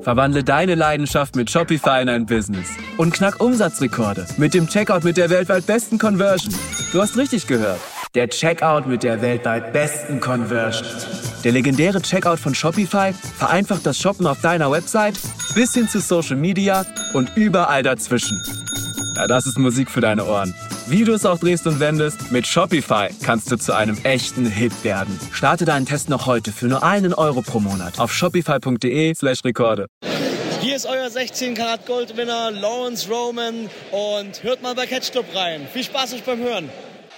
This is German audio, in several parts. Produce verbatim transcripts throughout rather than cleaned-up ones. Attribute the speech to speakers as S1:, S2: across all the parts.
S1: Verwandle deine Leidenschaft mit Shopify in ein Business. Und knack Umsatzrekorde mit dem Checkout mit der weltweit besten Conversion. Du hast richtig gehört. Der Checkout mit der weltweit besten Conversion. Der legendäre Checkout von Shopify vereinfacht das Shoppen auf deiner Website bis hin zu Social Media und überall dazwischen. Ja, das ist Musik für deine Ohren. Wie du es auch drehst und wendest, mit Shopify kannst du zu einem echten Hit werden. Starte deinen Test noch heute für nur einen Euro pro Monat auf shopify.de slash Rekorde.
S2: Hier ist euer sechzehn Karat Goldwinner Lawrence Roman und hört mal bei Catch Club rein. Viel Spaß euch beim Hören.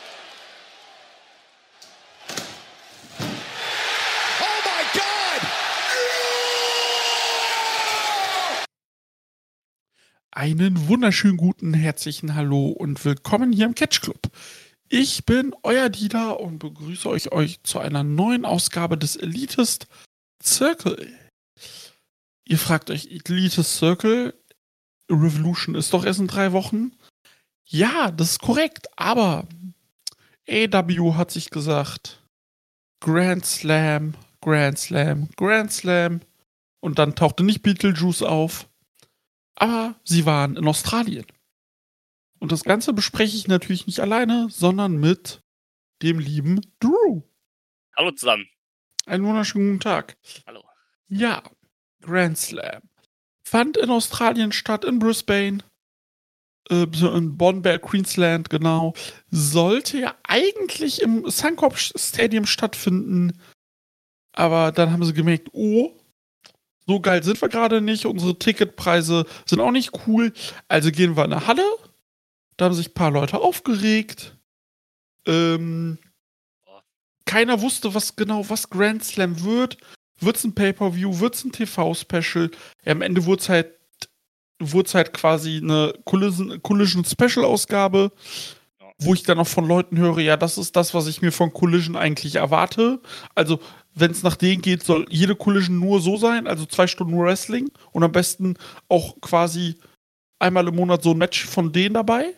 S3: Einen wunderschönen guten, herzlichen Hallo und willkommen hier im Catch Club. Ich bin euer Dieter und begrüße euch, euch zu einer neuen Ausgabe des Elitist Circle. Ihr fragt euch, Elitist Circle, Revolution ist doch erst in drei Wochen? Ja, das ist korrekt, aber A E W hat sich gesagt, Grand Slam, Grand Slam, Grand Slam und dann tauchte nicht Beetlejuice auf. Aber sie waren in Australien. Und das Ganze bespreche ich natürlich nicht alleine, sondern mit dem lieben Drew.
S4: Hallo zusammen.
S3: Einen wunderschönen guten Tag.
S4: Hallo.
S3: Ja, Grand Slam. Fand in Australien statt, in Brisbane. Äh, in Bonberg, Queensland, genau. Sollte ja eigentlich im Suncorp Stadium stattfinden. Aber dann haben sie gemerkt, oh, so geil sind wir gerade nicht, unsere Ticketpreise sind auch nicht cool, also gehen wir in eine Halle, da haben sich ein paar Leute aufgeregt, ähm, keiner wusste, was genau, was Grand Slam wird, wird's ein Pay-Per-View, wird's ein T V-Special, ja, am Ende wurde es halt, wurde halt quasi eine Collision, Collision Special-Ausgabe, wo ich dann auch von Leuten höre, ja, das ist das, was ich mir von Collision eigentlich erwarte, also wenn es nach denen geht, soll jede Collision nur so sein, also zwei Stunden Wrestling und am besten auch quasi einmal im Monat so ein Match von denen dabei.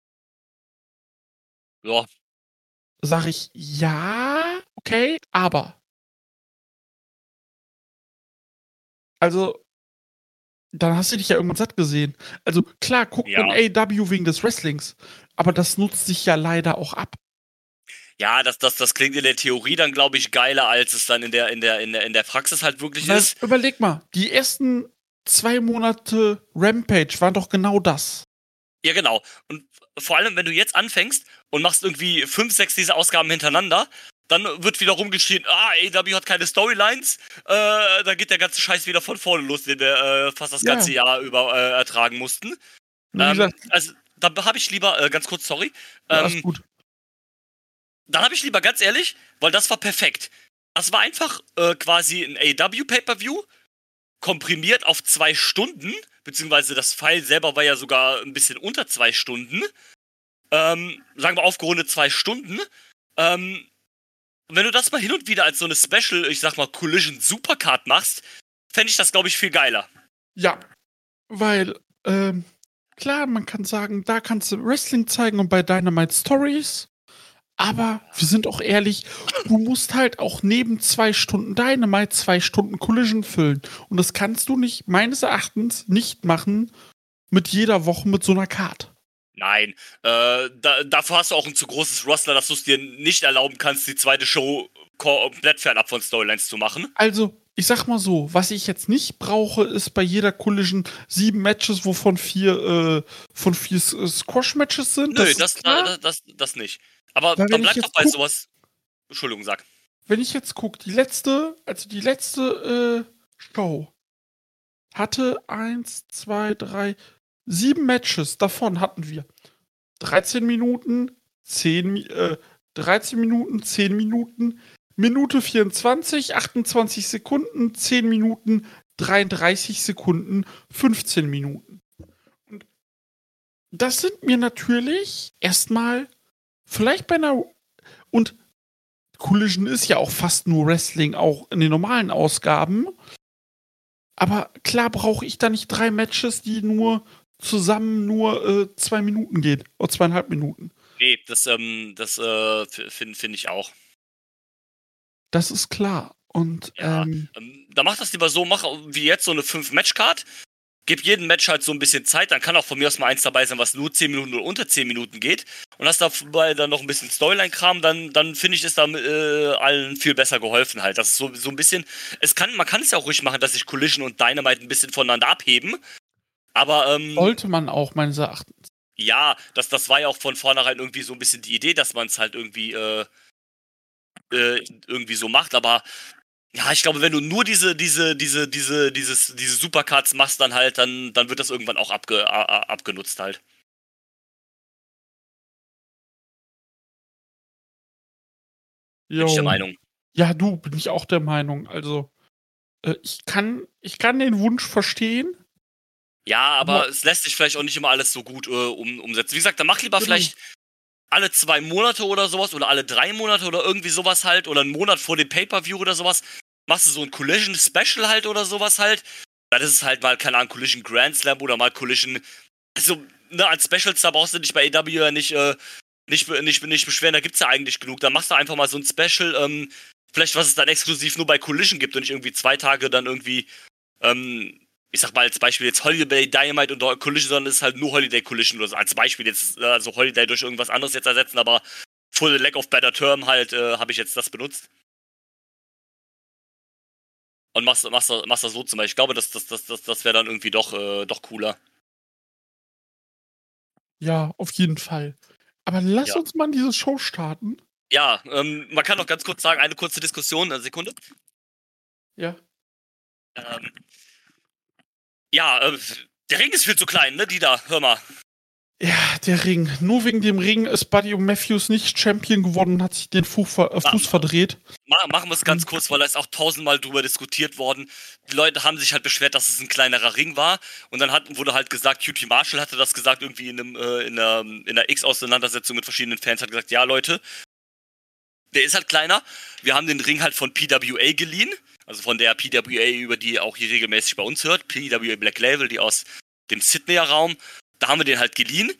S4: Ja.
S3: Sag ich, ja, okay, aber. Also, dann hast du dich ja irgendwann satt gesehen. Also, klar, guckt
S4: Ja.
S3: man A E W wegen des Wrestlings, aber das nutzt sich ja leider auch ab.
S4: Ja, das, das, das klingt in der Theorie dann, glaube ich, geiler, als es dann in der, in der, in der, in der Praxis halt wirklich
S3: Weil,
S4: ist.
S3: überleg mal, die ersten zwei Monate Rampage waren doch genau das.
S4: Ja, genau. Und vor allem, wenn du jetzt anfängst und machst irgendwie fünf, sechs dieser Ausgaben hintereinander, dann wird wieder rumgeschrien, ah, A E W hat keine Storylines, äh, da geht der ganze Scheiß wieder von vorne los, den wir äh, fast das
S3: Ja.
S4: ganze Jahr über äh, ertragen mussten.
S3: Wie
S4: Ähm,
S3: gesagt,
S4: also, da habe ich lieber, äh, ganz kurz, sorry,
S3: ja,
S4: ähm,
S3: ist gut.
S4: dann habe ich lieber ganz ehrlich, weil das war perfekt. Das war einfach äh, quasi ein A E W Pay-Per-View, komprimiert auf zwei Stunden, beziehungsweise das File selber war ja sogar ein bisschen unter zwei Stunden. Ähm, sagen wir aufgerundet zwei Stunden. Ähm, wenn du das mal hin und wieder als so eine Special, ich sag mal Collision Supercard machst, fände ich das, glaube ich, viel geiler.
S3: Ja, weil, ähm, klar, man kann sagen, da kannst du Wrestling zeigen und bei Dynamite Stories. Aber wir sind auch ehrlich, du musst halt auch neben zwei Stunden Dynamite zwei Stunden Collision füllen. Und das kannst du nicht, meines Erachtens, nicht machen mit jeder Woche mit so einer Card.
S4: Nein, äh, da, dafür hast du auch ein zu großes Roster, dass du es dir nicht erlauben kannst, die zweite Show komplett fernab von Storylines zu machen.
S3: Also, ich sag mal so, was ich jetzt nicht brauche, ist bei jeder Collision sieben Matches, wovon vier, äh, von vier Squash-Matches sind.
S4: Nö,
S3: das,
S4: das,
S3: ist klar.
S4: das, das, das nicht. Aber
S3: Weil
S4: dann
S3: wenn ich
S4: bleibt
S3: jetzt
S4: doch bei
S3: guck-
S4: sowas. Entschuldigung, sag.
S3: Wenn ich jetzt gucke, die letzte, also die letzte äh, Show hatte eins, zwei, drei, sieben Matches. Davon hatten wir dreizehn Minuten, zehn, äh, dreizehn Minuten, zehn Minuten, Minute vierundzwanzig, achtundzwanzig Sekunden, zehn Minuten, dreiunddreißig Sekunden, fünfzehn Minuten. Und das sind mir natürlich erstmal vielleicht bei einer. Und Collision ist ja auch fast nur Wrestling, auch in den normalen Ausgaben. Aber klar brauche ich da nicht drei Matches, die nur zusammen nur äh, zwei Minuten gehen. Oder zweieinhalb Minuten.
S4: Nee, das, ähm, das äh, finde find ich auch.
S3: Das ist klar. Und
S4: Ja,
S3: ähm,
S4: ähm, da mach das lieber so, mach wie jetzt so eine fünf Match-Card. Gib jedem Match halt so ein bisschen Zeit, dann kann auch von mir aus mal eins dabei sein, was nur zehn Minuten oder unter zehn Minuten geht. Und hast dabei dann noch ein bisschen Storyline-Kram, dann, dann finde ich, ist da äh, allen viel besser geholfen halt. Das ist so, so ein bisschen, es kann, man kann es ja auch ruhig machen, dass sich Collision und Dynamite ein bisschen voneinander abheben. Aber, ähm,
S3: sollte man auch meines Erachtens.
S4: ja, das, das war ja auch von vornherein irgendwie so ein bisschen die Idee, dass man es halt irgendwie, äh, äh, irgendwie so macht, aber ja, ich glaube, wenn du nur diese, diese, diese, diese, dieses, diese Supercards machst, dann halt, dann, dann wird das irgendwann auch abge, a, a, abgenutzt halt. Bin ich der
S3: Jo.
S4: Meinung.
S3: Ja, du, bin ich auch der Meinung. Also, äh, ich kann, ich kann den Wunsch verstehen.
S4: Ja, aber
S3: Aber-
S4: es lässt sich vielleicht auch nicht immer alles so gut äh, um, umsetzen. Wie gesagt, dann mach lieber
S3: Genau.
S4: vielleicht alle zwei Monate oder sowas oder alle drei Monate oder irgendwie sowas halt oder einen Monat vor dem Pay-Per-View oder sowas. Machst du so ein Collision-Special halt oder sowas halt. Dann ist es halt mal, keine Ahnung, Collision Grand Slam oder mal Collision. Also, ne, als Specials, da brauchst du dich bei A E W ja nicht, äh, nicht, be- nicht, nicht beschweren, da gibt's ja eigentlich genug. Dann machst du einfach mal so ein Special, ähm, vielleicht was es dann exklusiv nur bei Collision gibt und nicht irgendwie zwei Tage dann irgendwie, ähm, ich sag mal als Beispiel jetzt Holiday Dynamite und Collision, sondern es ist halt nur Holiday Collision oder so. Als Beispiel jetzt, äh, also Holiday durch irgendwas anderes jetzt ersetzen, aber for the lack of better term halt, äh, habe ich jetzt das benutzt. Und machst, machst, machst das so zum Beispiel. Ich glaube, das, das, das, das, das wäre dann irgendwie doch, äh, doch cooler.
S3: Ja, auf jeden Fall. Aber lass
S4: Ja.
S3: uns mal diese Show starten.
S4: Ja, ähm, man kann noch ganz kurz sagen, eine kurze Diskussion, eine Sekunde.
S3: Ja.
S4: Ähm, ja, äh, der Ring ist viel zu klein, ne, die da, hör mal.
S3: Ja, der Ring. Nur wegen dem Ring ist Buddy Matthews nicht Champion geworden und hat sich den Fuß, ver äh, Fuß verdreht.
S4: Ma machen wir es ganz kurz, weil da ist auch tausendmal drüber diskutiert worden. Die Leute haben sich halt beschwert, dass es ein kleinerer Ring war. Und dann hat, wurde halt gesagt, Q T Marshall hatte das gesagt, irgendwie in, einem, äh, in einer, in einer X-Auseinandersetzung mit verschiedenen Fans, hat gesagt, ja Leute, der ist halt kleiner. Wir haben den Ring halt von P W A geliehen. Also von der P W A, über die auch hier regelmäßig bei uns hört. P W A Black Label, die aus dem Sydneyer Raum. Da haben wir den halt geliehen.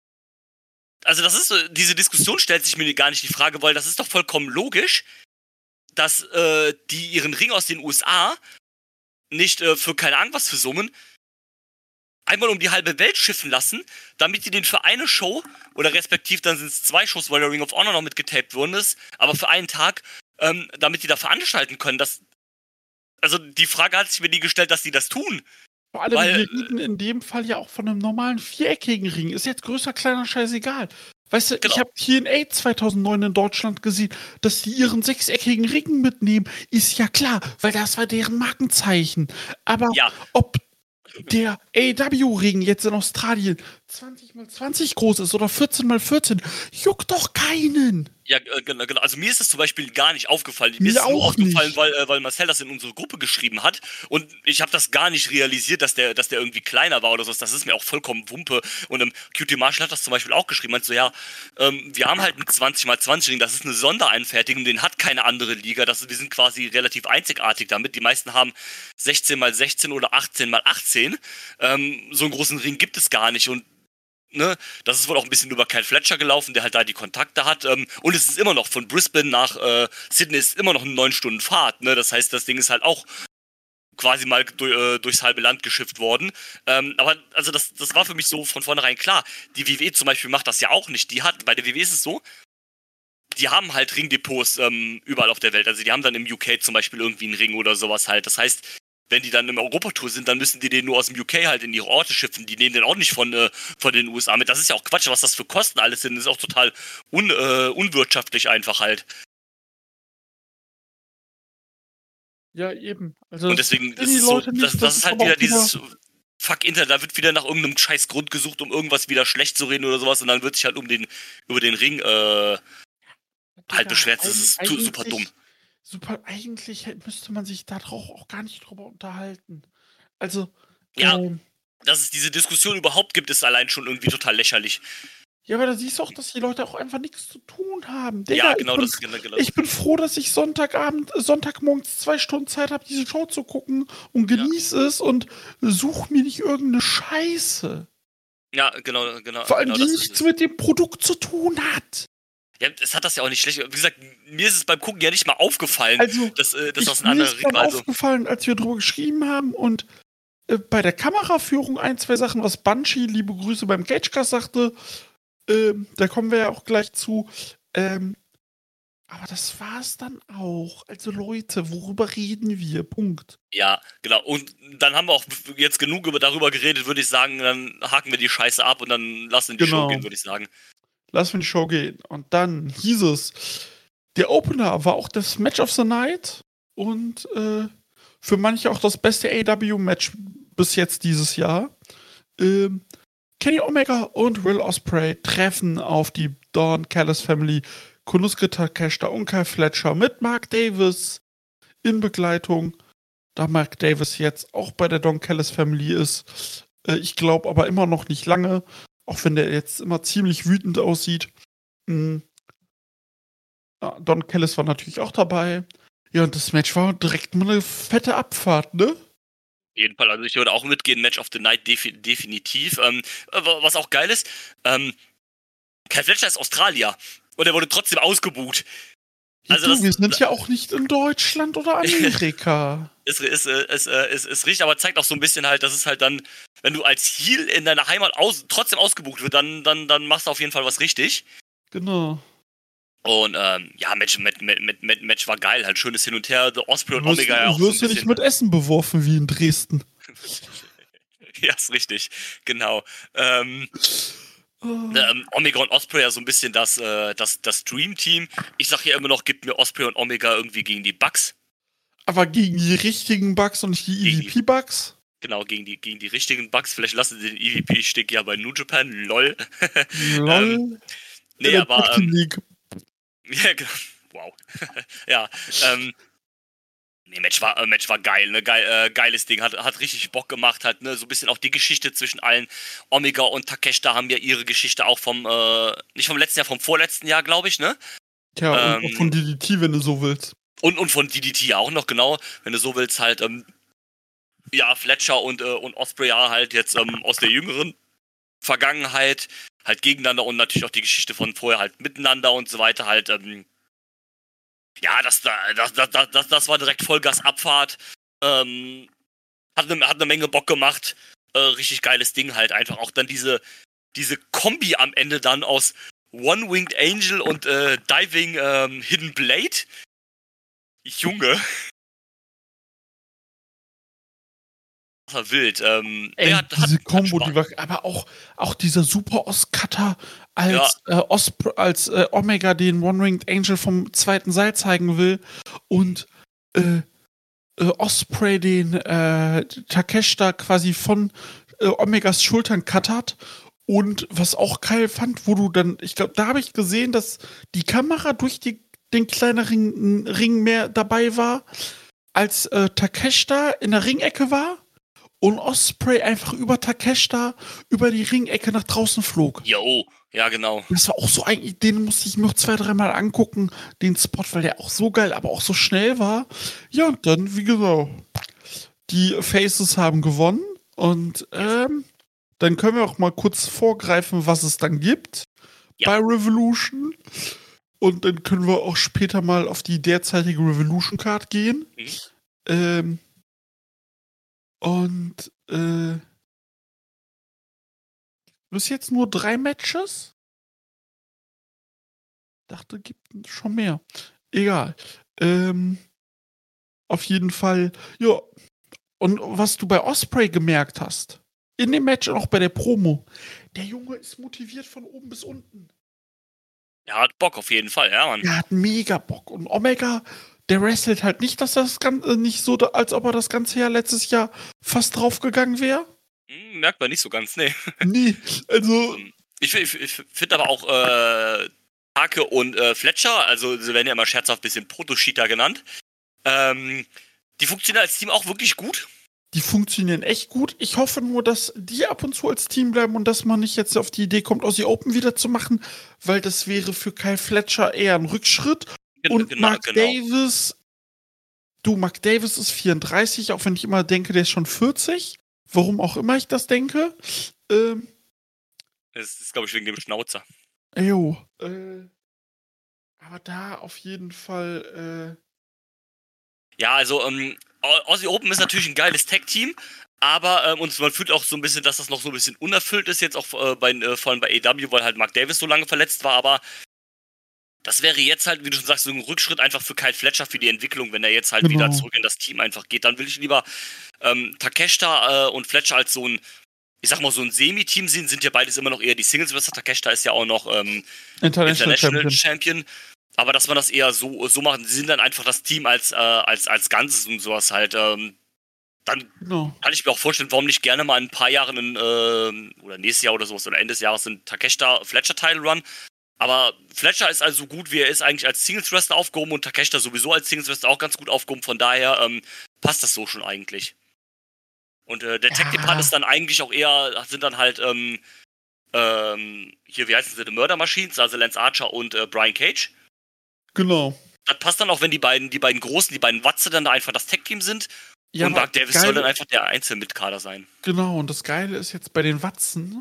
S4: Also das ist, so, diese Diskussion stellt sich mir gar nicht die Frage, weil das ist doch vollkommen logisch, dass äh, die ihren Ring aus den U S A nicht äh, für keine Ahnung was für Summen einmal um die halbe Welt schiffen lassen, damit die den für eine Show, oder respektiv dann sind es zwei Shows, weil der Ring of Honor noch mitgetaped worden ist, aber für einen Tag, ähm, damit die da veranstalten können. Das, also die Frage hat sich mir nie gestellt, dass die das tun.
S3: Vor allem,
S4: Weil,
S3: wir reden in dem Fall ja auch von einem normalen viereckigen Ring. Ist jetzt größer, kleiner, scheißegal. Weißt du,
S4: Genau.
S3: ich habe T N A zweitausendneun in Deutschland gesehen, dass die ihren sechseckigen Ring mitnehmen. Ist ja klar, weil das war deren Markenzeichen. Aber
S4: Ja.
S3: ob der A E W-Ring jetzt in Australien zwanzig mal zwanzig groß ist oder vierzehn mal vierzehn, juckt doch keinen.
S4: Ja, äh, genau, genau. Also mir ist das zum Beispiel gar nicht aufgefallen. Mir,
S3: Mir
S4: ist es nur
S3: auch
S4: aufgefallen,
S3: nicht.
S4: weil, äh, weil Marcel das in unsere Gruppe geschrieben hat. Und ich habe das gar nicht realisiert, dass der, dass der irgendwie kleiner war oder so. Das ist mir auch vollkommen Wumpe. Und ähm, Q T Marshall hat das zum Beispiel auch geschrieben. Meint so, ja, ähm, wir haben halt einen zwanzig mal zwanzig Ring. Das ist eine Sondereinfertigung. Den hat keine andere Liga. Das ist, wir sind quasi relativ einzigartig damit. Die meisten haben sechzehn mal sechzehn oder achtzehn mal achtzehn. Ähm, so einen großen Ring gibt es gar nicht. Und Ne, das ist wohl auch ein bisschen über Kyle Fletcher gelaufen, der halt da die Kontakte hat. Ähm, und es ist immer noch von Brisbane nach äh, Sydney ist immer noch eine neun Stunden Fahrt. Ne? Das heißt, das Ding ist halt auch quasi mal durch, äh, durchs halbe Land geschifft worden. Ähm, aber also das, das war für mich so von vornherein klar. Die W W E zum Beispiel macht das ja auch nicht. Die hat, bei der W W E ist es so, die haben halt Ringdepots ähm, überall auf der Welt. Also die haben dann im U K zum Beispiel irgendwie einen Ring oder sowas halt. Das heißt, wenn die dann im Europatour sind, dann müssen die den nur aus dem U K halt in ihre Orte schiffen. Die nehmen den auch nicht von, äh, von den U S A mit. Das ist ja auch Quatsch, was das für Kosten alles sind. Das ist auch total un, äh, unwirtschaftlich einfach halt.
S3: Ja, eben. Also
S4: Und deswegen
S3: das
S4: ist
S3: die
S4: es so,
S3: Leute nicht,
S4: das, das ist halt
S3: aber
S4: wieder
S3: auch wieder-
S4: dieses Fuck Internet, da wird wieder nach irgendeinem scheiß Grund gesucht, um irgendwas wieder schlecht zu reden oder sowas und dann wird sich halt um den, über den Ring äh, halt beschwert. Das ist
S3: Eig-
S4: tu- super
S3: eigentlich-
S4: dumm.
S3: Super, eigentlich hätte- müsste man sich da drauf auch gar nicht drüber unterhalten. Also,
S4: Ja.
S3: ähm,
S4: Dass es diese Diskussion überhaupt gibt, ist allein schon irgendwie total lächerlich.
S3: ja, aber da siehst du auch, dass die Leute auch einfach nichts zu tun haben. Digga,
S4: Ja, genau
S3: ich bin,
S4: das. Genau, genau.
S3: Ich bin froh, dass ich Sonntagabend, äh, Sonntagmorgens zwei Stunden Zeit habe, diese Show zu gucken und genieße es und suche mir nicht irgendeine Scheiße.
S4: Ja, genau, genau.
S3: Vor allem,
S4: genau
S3: die
S4: das ist
S3: nichts
S4: es.
S3: mit dem Produkt zu tun hat.
S4: Ja, das hat das ja auch nicht schlecht. Wie gesagt, mir ist es beim Gucken ja nicht mal aufgefallen,
S3: Also,
S4: dass äh, das
S3: ich,
S4: aus einem
S3: mir
S4: anderen
S3: ist dann
S4: Ring war. Also,
S3: aufgefallen, als wir drüber geschrieben haben und äh, bei der Kameraführung ein, zwei Sachen, was Banshee, liebe Grüße beim Cagecast sagte, ähm, da kommen wir ja auch gleich zu. Ähm, aber das war's dann auch. Also Leute, worüber reden wir? Punkt.
S4: ja, genau. Und dann haben wir auch jetzt genug über, darüber geredet, würde ich sagen. Dann haken wir die Scheiße ab und dann lassen wir die
S3: Genau.
S4: Show gehen, würde ich sagen.
S3: Lass mir die Show gehen. Und dann hieß es, der Opener war auch das Match of the Night und äh, für manche auch das beste A E W-Match bis jetzt dieses Jahr. Ähm, Kenny Omega und Will Ospreay treffen auf die Don Callis Family, Konosuke Takeshita und Kyle Fletcher mit Mark Davis in Begleitung. Da Mark Davis jetzt auch bei der Don Callis Family ist. Äh, ich glaube aber immer noch nicht lange. Auch wenn der jetzt immer ziemlich wütend aussieht. Mhm. Ja, Don Callis war natürlich auch dabei. Ja, und das Match war direkt mal eine fette Abfahrt, ne?
S4: Auf jeden Fall, also ich würde auch mitgehen, Match of the Night defi- definitiv. Ähm, was auch geil ist, ähm, Kyle Fletcher ist Australier und er wurde trotzdem ausgebucht.
S3: Ja,
S4: Also
S3: du,
S4: das-
S3: wir sind ja auch nicht in Deutschland oder Amerika.
S4: Ist, ist, ist, ist, ist richtig, aber zeigt auch so ein bisschen halt, dass es halt dann, wenn du als Heel in deiner Heimat aus, trotzdem ausgebucht wird, dann, dann, dann machst du auf jeden Fall was richtig.
S3: Genau.
S4: Und ähm, ja, Match, Match, Match, Match, Match war geil, halt schönes Hin und Her, The Ospreay und
S3: Du wirst,
S4: Omega ja auch
S3: du
S4: so
S3: wirst
S4: ein
S3: ja nicht
S4: bisschen.
S3: mit Essen beworfen wie in Dresden.
S4: Ja, ist richtig, genau. Ähm,
S3: Oh.
S4: ähm, Omega und Ospreay ja so ein bisschen das, äh, das, das Dream-Team. Ich sag ja immer noch, gibt mir Ospreay und Omega irgendwie gegen die Bucks.
S3: Aber gegen die richtigen Bugs und nicht die
S4: Gegen
S3: E V P-Bugs?
S4: Genau, gegen die, gegen die richtigen Bucks. Vielleicht lassen sie den E V P-Stick ja bei New Japan, lol.
S3: Lol.
S4: ähm, nee,
S3: In der
S4: aber.
S3: Tag Team
S4: Ähm,
S3: League.
S4: ja, genau. Wow. ja, ähm. Nee, Match war, äh, Match war geil, ne? Geil, äh, geiles Ding, hat, hat richtig Bock gemacht, halt, ne? So ein bisschen auch die Geschichte zwischen allen. Omega und Takeshita haben ja ihre Geschichte auch vom, äh, nicht vom letzten Jahr, vom vorletzten Jahr, glaube ich, ne?
S3: Tja,
S4: Ähm,
S3: und auch von D D T, wenn du so willst.
S4: Und, und von D D T auch noch, genau, wenn du so willst, halt, ähm, ja, Fletcher und, äh, und Ospreay ja halt jetzt ähm, aus der jüngeren Vergangenheit halt gegeneinander und natürlich auch die Geschichte von vorher halt miteinander und so weiter halt, ähm, ja, das, das, das, das, das, das war direkt Vollgas-Abfahrt, ähm, hat eine, hat eine Menge Bock gemacht, äh, richtig geiles Ding halt einfach, auch dann diese, diese Kombi am Ende dann aus One-Winged Angel und äh, Diving ähm, Hidden Blade, Junge. Das war wild. Ähm,
S3: Ey,
S4: der hat,
S3: diese
S4: hat,
S3: Combo,
S4: hat
S3: die war, aber auch, auch dieser super Os-Cutter, als, ja. äh, Osp- als äh, Omega den One-Winged Angel vom zweiten Seil zeigen will und äh, äh, Ospreay den äh, Takeshita quasi von äh, Omegas Schultern cuttert. Und was auch geil fand, wo du dann, ich glaube, da habe ich gesehen, dass die Kamera durch die, den kleineren Ring mehr dabei war, als äh, Takeshita in der Ringecke war. Und Ospreay einfach über Takeshita über die Ringecke nach draußen flog.
S4: Jo, ja, genau.
S3: Das war auch so eigentlich, den musste ich mir noch zwei, dreimal angucken, den Spot, weil der auch so geil, aber auch so schnell war. Ja, und dann, wie genau, die Faces haben gewonnen und ähm, dann können wir auch mal kurz vorgreifen, was es dann gibt
S4: ja.
S3: bei Revolution. Und dann können wir auch später mal auf die derzeitige Revolution-Card gehen. Mhm. Ähm, Und äh, bis jetzt nur drei Matches? Dachte, gibt schon mehr. Egal. Ähm, auf jeden Fall, ja. Und was du bei Ospreay gemerkt hast, in dem Match und auch bei der Promo, der Junge ist motiviert von oben bis unten.
S4: Er hat Bock auf jeden Fall, ja, Mann.
S3: Er hat mega Bock. Und Omega, der wrestelt halt nicht, dass das Ganze nicht so, als ob er das ganze Jahr letztes Jahr fast draufgegangen wäre.
S4: Hm, merkt man nicht so ganz, nee.
S3: Nee, also.
S4: Ich, ich, ich finde aber auch äh, Hake und äh, Fletcher, also sie werden ja immer scherzhaft ein bisschen Proto-Cheater genannt, ähm, die funktionieren als Team auch wirklich gut.
S3: Die funktionieren echt gut. Ich hoffe nur, dass die ab und zu als Team bleiben und dass man nicht jetzt auf die Idee kommt, Aussie Open wieder zu machen, weil das wäre für Kyle Fletcher eher ein Rückschritt. Und genau, Mark genau. Davis, du, Mark Davis ist vierunddreißig, auch wenn ich immer denke, der ist schon vierzig. Warum auch immer ich das denke. Ähm,
S4: das ist, glaube ich, wegen dem Schnauzer.
S3: Jo. Äh, Aber da auf jeden Fall, äh,
S4: Ja, also ähm, Aussie Open ist natürlich ein geiles Tag-Team, aber ähm, und man fühlt auch so ein bisschen, dass das noch so ein bisschen unerfüllt ist, jetzt auch äh, bei, äh, vor allem bei A E W, weil halt Mark Davis so lange verletzt war, aber das wäre jetzt halt, wie du schon sagst, so ein Rückschritt einfach für Kyle Fletcher für die Entwicklung, wenn er jetzt halt
S3: Genau.
S4: wieder zurück in das Team einfach geht. Dann will ich lieber ähm, Takeshita äh, und Fletcher als so ein, ich sag mal, so ein Semi-Team sehen, sind ja beides immer noch eher die Singles-Wrestler. Takeshita ist ja auch noch ähm,
S3: International,
S4: International
S3: Champion.
S4: Champion. Aber dass man das eher so, so macht, sie sind dann einfach das Team als, äh, als, als Ganzes und sowas halt. Ähm, dann
S3: Genau.
S4: kann ich mir auch vorstellen, warum nicht gerne mal in ein paar Jahren, in, äh, oder nächstes Jahr oder sowas, oder Ende des Jahres, ein Takeshita-Fletcher-Title-Run. Aber Fletcher ist also gut, wie er ist, eigentlich als Singles-Wrestler aufgehoben und Takeshita sowieso als Singles-Wrestler auch ganz gut aufgehoben. Von daher ähm, passt das so schon eigentlich. Und äh, der
S3: Ja.
S4: Tag-Team-Part ist dann eigentlich auch eher, sind dann halt, ähm, ähm, hier, wie heißen sie, The Murder Machines, also Lance Archer und äh, Brian Cage.
S3: Genau.
S4: Das passt dann auch, wenn die beiden, die beiden Großen, die beiden Watze dann da einfach das Tag-Team sind.
S3: Ja,
S4: und
S3: aber
S4: Mark Davis
S3: geil-
S4: soll dann einfach der Einzel-Mitkader sein.
S3: Genau, und das Geile ist jetzt bei den Watzen,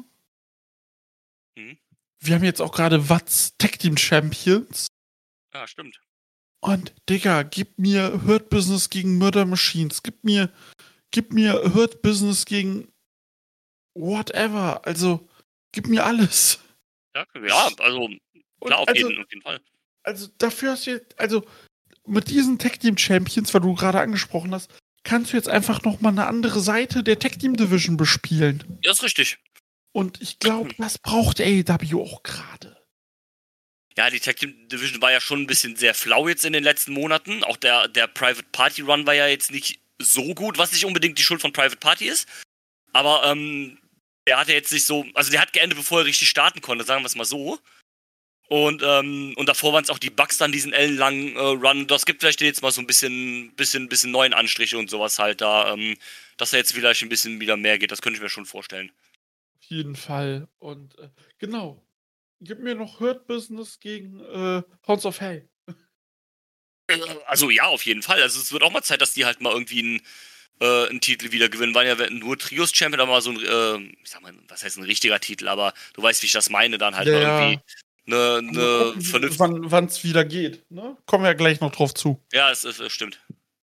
S4: Mhm.
S3: wir haben jetzt auch gerade Watts Tag Team Champions.
S4: Ja, stimmt.
S3: Und Digga, gib mir Hurt Business gegen Murder Machines. Gib mir, gib mir Hurt Business gegen whatever. Also, gib mir alles.
S4: Ja, ja also,
S3: Und
S4: klar, auf,
S3: also,
S4: jeden, auf jeden Fall.
S3: also dafür hast du jetzt, also mit diesen Tag Team Champions, weil du gerade angesprochen hast, kannst du jetzt einfach noch mal eine andere Seite der Tag Team Division bespielen.
S4: Ja, ist richtig.
S3: Und ich glaube, das braucht A E W auch gerade.
S4: Ja, die Tag Team Division war ja schon ein bisschen sehr flau jetzt in den letzten Monaten. Auch der, der Private Party Run war ja jetzt nicht so gut, was nicht unbedingt die Schuld von Private Party ist. Aber ähm, der hat ja jetzt nicht so, also der hat geendet, bevor er richtig starten konnte, sagen wir es mal so. Und, ähm, und davor waren es auch die Bucks dann, diesen ellenlangen äh, Run. Das gibt vielleicht jetzt mal so ein bisschen, bisschen, bisschen neuen Anstriche und sowas halt da, ähm, dass er jetzt vielleicht ein bisschen wieder mehr geht. Das könnte ich mir schon vorstellen.
S3: Auf jeden Fall. Und äh, genau. Gib mir noch Hurt Business gegen äh, Hounds of Hell.
S4: Also ja, auf jeden Fall. Also es wird auch mal Zeit, dass die halt mal irgendwie einen, äh, einen Titel wieder gewinnen. Waren ja nur Trios-Champion, aber mal so ein, äh, ich sag mal, was heißt ein richtiger Titel, aber du weißt, wie ich das meine, dann halt
S3: Ja,
S4: mal
S3: ja.
S4: irgendwie eine, eine vernünftige.
S3: Wann es wieder geht. Ne? Kommen wir ja gleich noch drauf zu.
S4: Ja, es, es, es stimmt.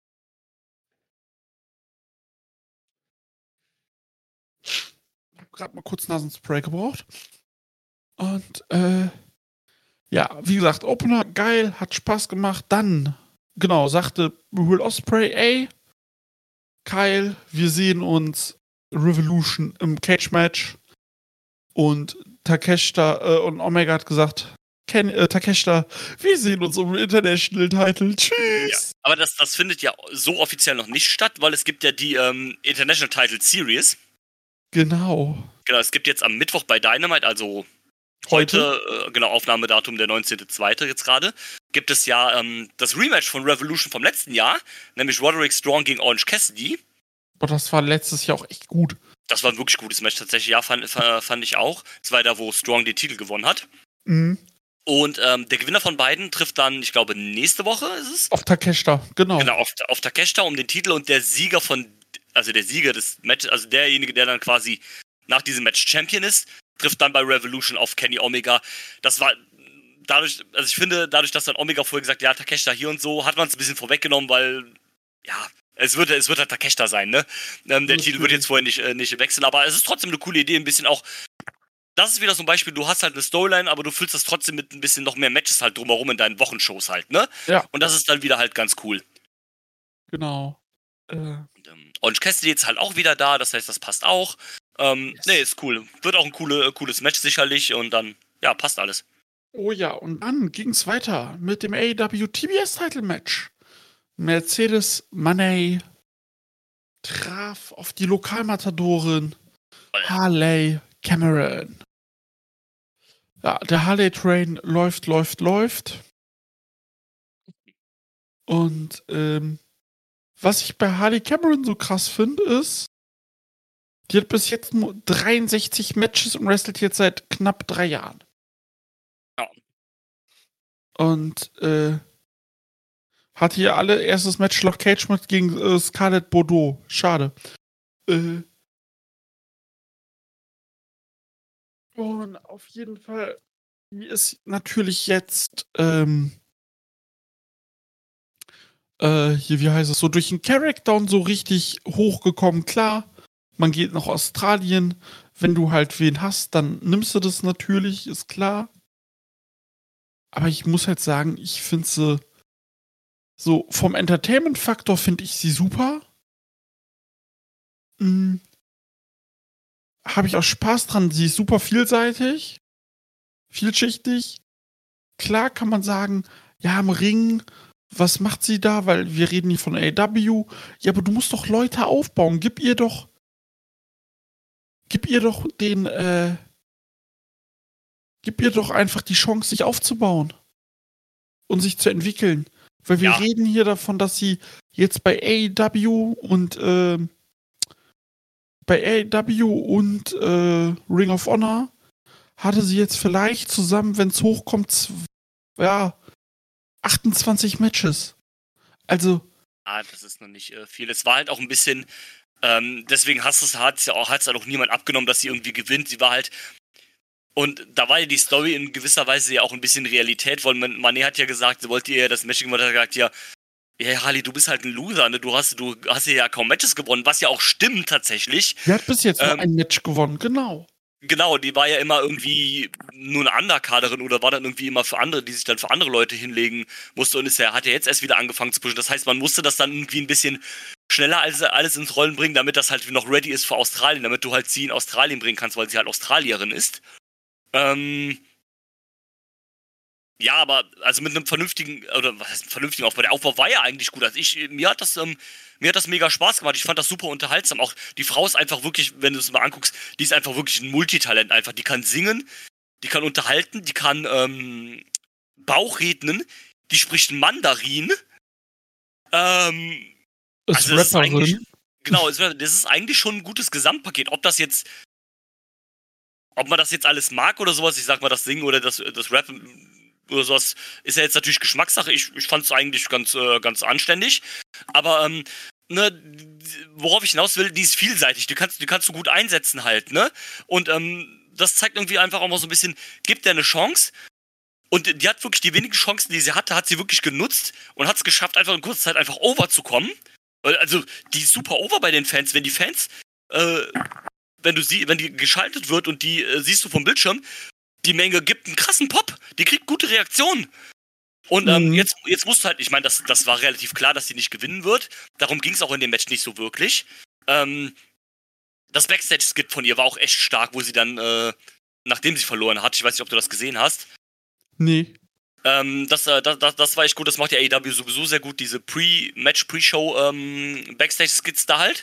S3: Ich habe gerade mal kurz Nasenspray gebraucht. Und äh, ja, wie gesagt, Opener, geil, hat Spaß gemacht. Dann, genau, sagte Will Ospreay, ey, Kyle, wir sehen uns Revolution im Cage-Match. Und Takeshita äh, und Omega hat gesagt, Ken, äh, Takeshita, wir sehen uns um International Title. Tschüss.
S4: Ja, aber das, das findet ja so offiziell noch nicht statt, weil es gibt ja die ähm, International Title Series.
S3: Genau.
S4: Genau, es gibt jetzt am Mittwoch bei Dynamite, also
S3: Heute?
S4: heute, äh, genau, Aufnahmedatum der neunzehnter zweiter jetzt gerade, gibt es ja ähm, das Rematch von Revolution vom letzten Jahr, nämlich Roderick Strong gegen Orange Cassidy.
S3: Boah, das war letztes Jahr auch echt gut.
S4: Das war ein wirklich gutes Match tatsächlich, ja, fand, fand ich auch. Das war da, wo Strong den Titel gewonnen hat.
S3: Mhm.
S4: Und ähm, der Gewinner von beiden trifft dann, ich glaube, nächste Woche ist es.
S3: Auf Takeshita, genau.
S4: Genau, auf, auf Takeshita um den Titel und der Sieger von, also der Sieger des Matches, also derjenige, der dann quasi nach diesem Match Champion ist, trifft dann bei Revolution auf Kenny Omega. Das war dadurch, also ich finde, dadurch, dass dann Omega vorher gesagt hat, ja, Takeshita hier und so, hat man es ein bisschen vorweggenommen, weil, ja, es wird, es wird halt Takeshita sein, ne? Ähm, der
S3: Das
S4: Titel wird jetzt vorher nicht, äh, nicht wechseln, aber es ist trotzdem eine coole Idee, ein bisschen auch. Das ist wieder so ein Beispiel, du hast halt eine Storyline, aber du füllst das trotzdem mit ein bisschen noch mehr Matches halt drumherum in deinen Wochenshows halt, ne?
S3: Ja.
S4: Und das ist dann wieder halt ganz cool.
S3: Genau. Äh,
S4: Und, ähm, Orange Cassidy jetzt halt auch wieder da, das heißt, das passt auch. Ähm,
S3: Yes.
S4: Nee, ist cool. Wird auch ein coole, cooles Match sicherlich und dann, ja, passt alles.
S3: oh ja, und dann ging's weiter mit dem A E W T B S Title Match. Mercedes Money traf auf die Lokalmatadorin Harley Cameron. Ja, der Harley Train läuft, läuft, läuft. Und ähm, was ich bei Harley Cameron so krass finde, ist, die hat bis jetzt nur dreiundsechzig Matches und wrestelt jetzt seit knapp drei Jahren.
S4: Ja.
S3: Und äh, hatte hier alle erstes Match Lock Cage mit gegen äh, Scarlett Bordeaux. Schade. Äh, und auf jeden Fall, die ist natürlich jetzt ähm, äh, hier, wie heißt es, so durch den Charakter und so richtig hochgekommen. Klar, man geht nach Australien. Wenn du halt wen hast, dann nimmst du das natürlich, ist klar. Aber ich muss halt sagen, ich finde sie so vom Entertainment-Faktor finde ich sie super. Hm. Habe ich auch Spaß dran. Sie ist super vielseitig, vielschichtig. Klar kann man sagen, ja, im Ring, was macht sie da? Weil wir reden hier von A E W. Ja, aber du musst doch Leute aufbauen. Gib ihr doch, gib ihr doch den, äh, gib ihr doch einfach die Chance, sich aufzubauen und sich zu entwickeln. Weil wir
S4: Ja.
S3: reden hier davon, dass sie jetzt bei A E W und, äh, bei A E W und äh, Ring of Honor hatte sie jetzt vielleicht zusammen, wenn es hochkommt, zw- ja, achtundzwanzig Matches. Also,
S4: Ah, das ist noch nicht äh, viel. Es war halt auch ein bisschen, ähm, deswegen hat es hat's ja auch, hat's ja auch niemand abgenommen, dass sie irgendwie gewinnt. Sie war halt, und da war ja die Story in gewisser Weise ja auch ein bisschen Realität, weil Man- Mané hat ja gesagt, sie wollte ihr das Match gemacht, hat gesagt, ja, ja, Harley, du bist halt ein Loser, ne? Du hast, du hast ja kaum Matches gewonnen, was ja auch stimmt tatsächlich.
S3: sie hat bis jetzt nur
S4: Ähm,
S3: ein Match gewonnen, genau.
S4: Genau, die war ja immer irgendwie nur eine Undercarderin oder war dann irgendwie immer für andere, die sich dann für andere Leute hinlegen musste und ist ja, hat ja jetzt erst wieder angefangen zu pushen. Das heißt, man musste das dann irgendwie ein bisschen schneller als alles ins Rollen bringen, damit das halt noch ready ist für Australien, damit du halt sie in Australien bringen kannst, weil sie halt Australierin ist. Ähm, ja, aber also mit einem vernünftigen, oder was heißt vernünftigen Aufbau? Der Aufbau war ja eigentlich gut. Also ich, mir hat das, ähm, mir hat das mega Spaß gemacht. Ich fand das super unterhaltsam. Auch die Frau ist einfach wirklich, wenn du es mal anguckst, die ist einfach wirklich ein Multitalent einfach. Die kann singen, die kann unterhalten, die kann ähm, Bauchrednen, die spricht Mandarin. Ähm,
S3: Ist
S4: also das ist eigentlich,
S3: Rapperin.
S4: genau, es wär- das ist eigentlich schon ein gutes Gesamtpaket. Ob das jetzt, ob man das jetzt alles mag oder sowas, ich sag mal, das Singen oder das, das Rappen oder sowas, ist ja jetzt natürlich Geschmackssache. Ich, ich fand es eigentlich ganz, äh, ganz anständig. Aber, ähm, ne, worauf ich hinaus will, die ist vielseitig. Die kannst, die kannst du gut einsetzen halt, ne? Und, ähm, das zeigt irgendwie einfach auch mal so ein bisschen, gibt der eine Chance. Und die hat wirklich die wenigen Chancen, die sie hatte, hat sie wirklich genutzt und hat es geschafft, einfach in kurzer Zeit einfach over zu kommen. Also, die ist super over bei den Fans. Wenn die Fans, äh, wenn du sie, wenn die geschaltet wird und die äh, siehst du vom Bildschirm, die Menge gibt einen krassen Pop. Die kriegt gute Reaktionen. Und ähm,
S3: Mhm.
S4: jetzt, jetzt musst du halt, ich meine, das, das war relativ klar, dass sie nicht gewinnen wird. Darum ging es auch in dem Match nicht so wirklich. Ähm, das Backstage-Skit von ihr war auch echt stark, wo sie dann, äh, nachdem sie verloren hat, ich weiß nicht, ob du das gesehen hast,
S3: Nee.
S4: ähm, das, äh, das, das, das war echt gut, das macht die A E W sowieso sehr gut, diese Pre-Match, Pre-Show ähm, Backstage-Skits da halt.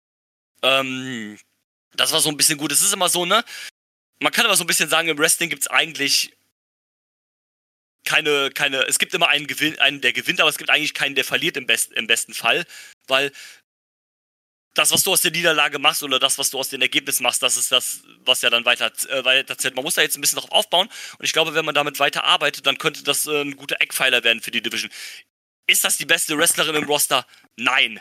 S4: Ähm, das war so ein bisschen gut. Es ist immer so, ne? Man kann aber so ein bisschen sagen, im Wrestling gibt's eigentlich keine, keine, es gibt immer einen, Gewinn, einen, der gewinnt, aber es gibt eigentlich keinen, der verliert im, best, im besten Fall, weil das, was du aus der Niederlage machst oder das, was du aus dem Ergebnis machst, das ist das, was ja dann weiter, äh, weiterzählt. Man muss da jetzt ein bisschen drauf aufbauen und ich glaube, wenn man damit weiter arbeitet, dann könnte das äh, ein guter Eckpfeiler werden für die Division. Ist das die beste Wrestlerin im Roster? Nein.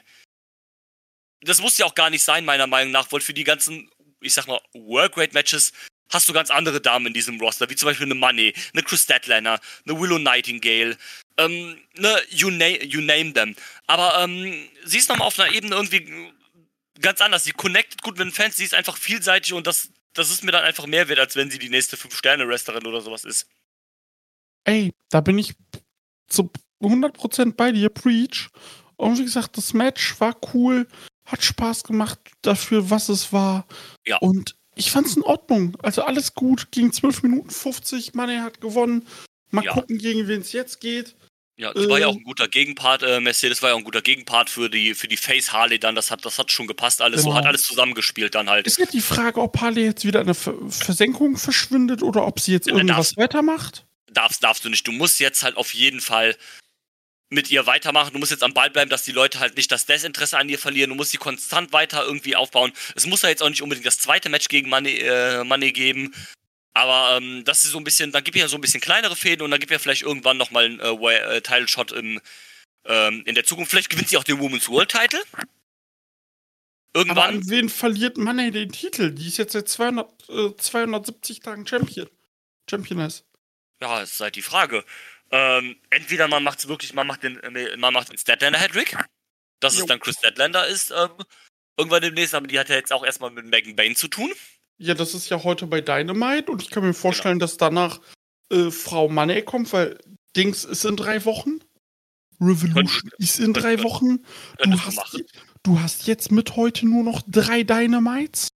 S4: Das muss ja auch gar nicht sein, meiner Meinung nach, weil für die ganzen, ich sag mal, Work-Rate-Matches hast du ganz andere Damen in diesem Roster, wie zum Beispiel eine Money, eine Chris Statlander, eine Willow Nightingale, ähm, ne, you, na- you name them. Aber ähm, sie ist nochmal auf einer Ebene irgendwie ganz anders. Sie connectet gut mit den Fans, sie ist einfach vielseitig und das, das ist mir dann einfach mehr wert, als wenn sie die nächste fünf-Sterne-Wrestlerin oder sowas ist.
S3: Ey, da bin ich zu hundert Prozent bei dir, Preach. Und wie gesagt, das Match war cool, hat Spaß gemacht dafür, was es war.
S4: Ja.
S3: Und ich fand's in Ordnung. Also alles gut, ging zwölf Minuten fünfzig, Money hat gewonnen. Mal
S4: Ja.
S3: gucken, gegen wen es jetzt geht.
S4: Ja, die war ja
S3: Äh.
S4: auch ein guter Gegenpart, äh, Mercedes war ja auch ein guter Gegenpart für die, für die Face Harley dann, das hat, das hat schon gepasst alles, so
S3: Genau.
S4: hat alles zusammengespielt dann halt.
S3: Ist jetzt die Frage, ob Harley jetzt wieder in eine Ver Versenkung verschwindet oder ob sie jetzt
S4: Ja,
S3: irgendwas
S4: darfst-
S3: weitermacht.
S4: Darfst, darfst du nicht, du musst jetzt halt auf jeden Fall mit ihr weitermachen, du musst jetzt am Ball bleiben, dass die Leute halt nicht das Desinteresse an ihr verlieren, du musst sie konstant weiter irgendwie aufbauen. Es muss ja jetzt auch nicht unbedingt das zweite Match gegen Money, äh, Money geben, aber ähm, das ist so ein bisschen, dann gib ihr ja so ein bisschen kleinere Fäden und dann gib ihr vielleicht irgendwann nochmal einen äh, Wa- äh, Title-Shot im, ähm, in der Zukunft. Vielleicht gewinnt sie auch den Women's World Title.
S3: Aber
S4: Irgendwann.
S3: an wen verliert Money den Titel? Die ist jetzt seit zweihundert, äh, zweihundertsiebzig Tagen Champion. Championess.
S4: Ja, ist halt die Frage. Ähm, entweder man macht's wirklich, man macht den, äh, man macht den Statlander-Hattrick, dass
S3: Jo.
S4: es dann Chris Statlander ist, ähm, irgendwann demnächst, aber die hat ja jetzt auch erstmal mit Megan Bayne zu tun.
S3: Ja, das ist ja heute bei Dynamite und ich kann mir vorstellen, dass danach äh, Frau Money kommt, weil Dings ist in drei Wochen. Revolution ist in drei Wochen. Du
S4: Könntest du
S3: hast,
S4: machen.
S3: du hast jetzt mit heute nur noch drei Dynamites?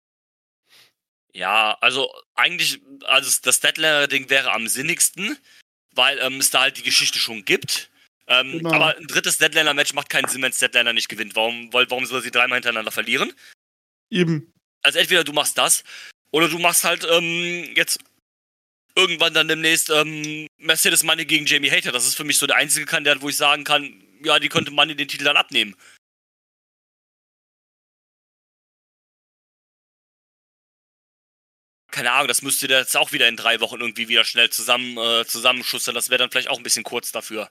S4: Ja, also eigentlich, also das Statlander-Ding wäre am sinnigsten, weil ähm, es da halt die Geschichte schon gibt. Ähm,
S3: Genau.
S4: Aber ein drittes Statlander-Match macht keinen Sinn, wenn Statlander nicht gewinnt. Warum, weil, warum soll sie dreimal hintereinander verlieren?
S3: Eben.
S4: Also entweder du machst das, oder du machst halt ähm, jetzt irgendwann dann demnächst ähm, Mercedes Money gegen Jamie Hayter. Das ist für mich so der einzige Kandidat, wo ich sagen kann, ja, die könnte Money den Titel dann abnehmen. Keine Ahnung, das müsste der jetzt auch wieder in drei Wochen irgendwie wieder schnell zusammen äh, zusammenschustern. Das wäre dann vielleicht auch ein bisschen kurz dafür.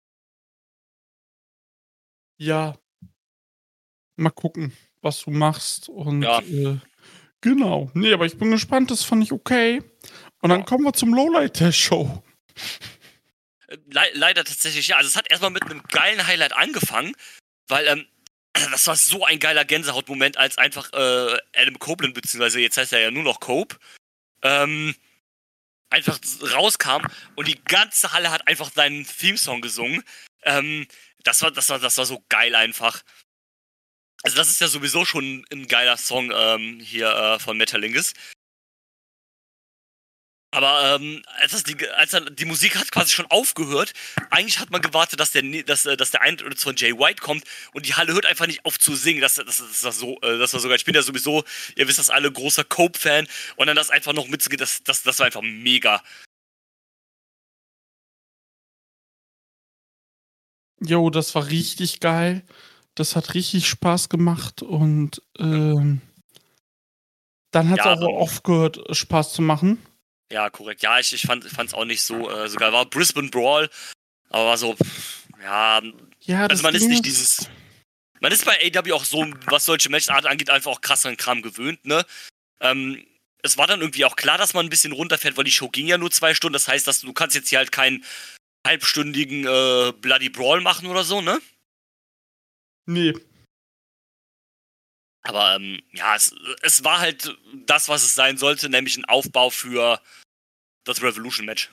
S3: Ja. Mal gucken, was du machst. Und
S4: Ja.
S3: äh, genau. Nee, aber ich bin gespannt, das fand ich okay. Und dann
S4: Ja.
S3: kommen wir zum Lowlight der Show.
S4: Äh, Le leider tatsächlich, ja. Also es hat erstmal mit einem geilen Highlight angefangen, weil ähm, das war so ein geiler Gänsehautmoment, als einfach äh, Adam Copeland, beziehungsweise jetzt heißt er ja nur noch Cope, ähm, einfach rauskam und die ganze Halle hat einfach seinen Theme-Song gesungen. Ähm, das war, das war, das war so geil einfach. Also das ist ja sowieso schon ein geiler Song ähm, hier äh, von Metalingus. Aber ähm, als, das die, als dann die Musik hat quasi schon aufgehört, eigentlich hat man gewartet, dass der, dass, dass der Eintritt von Jay White kommt und die Halle hört einfach nicht auf zu singen. Das, das, das, war so, äh, das war so geil. Ich bin ja sowieso, ihr wisst das alle, großer Cope-Fan und dann das einfach noch mitzugehen, das, das, das war einfach mega.
S3: Jo, das war richtig geil. Das hat richtig Spaß gemacht und ähm, dann hat es
S4: Ja,
S3: auch
S4: ähm,
S3: aufgehört, Spaß zu machen.
S4: Ja, korrekt. Ja, ich, ich fand es auch nicht so, äh, so geil. War Brisbane Brawl, aber war so, pff, ja,
S3: Ja, das
S4: also man ist
S3: Ding
S4: nicht dieses, man ist bei A E W auch so, was solche Matcharten angeht, einfach auch krasseren Kram gewöhnt, ne? Ähm, es war dann irgendwie auch klar, dass man ein bisschen runterfährt, weil die Show ging ja nur zwei Stunden, das heißt, dass du kannst jetzt hier halt keinen halbstündigen äh, Bloody Brawl machen oder so, ne?
S3: Nee.
S4: Aber ähm, ja, es, es war halt das, was es sein sollte, nämlich ein Aufbau für das Revolution-Match.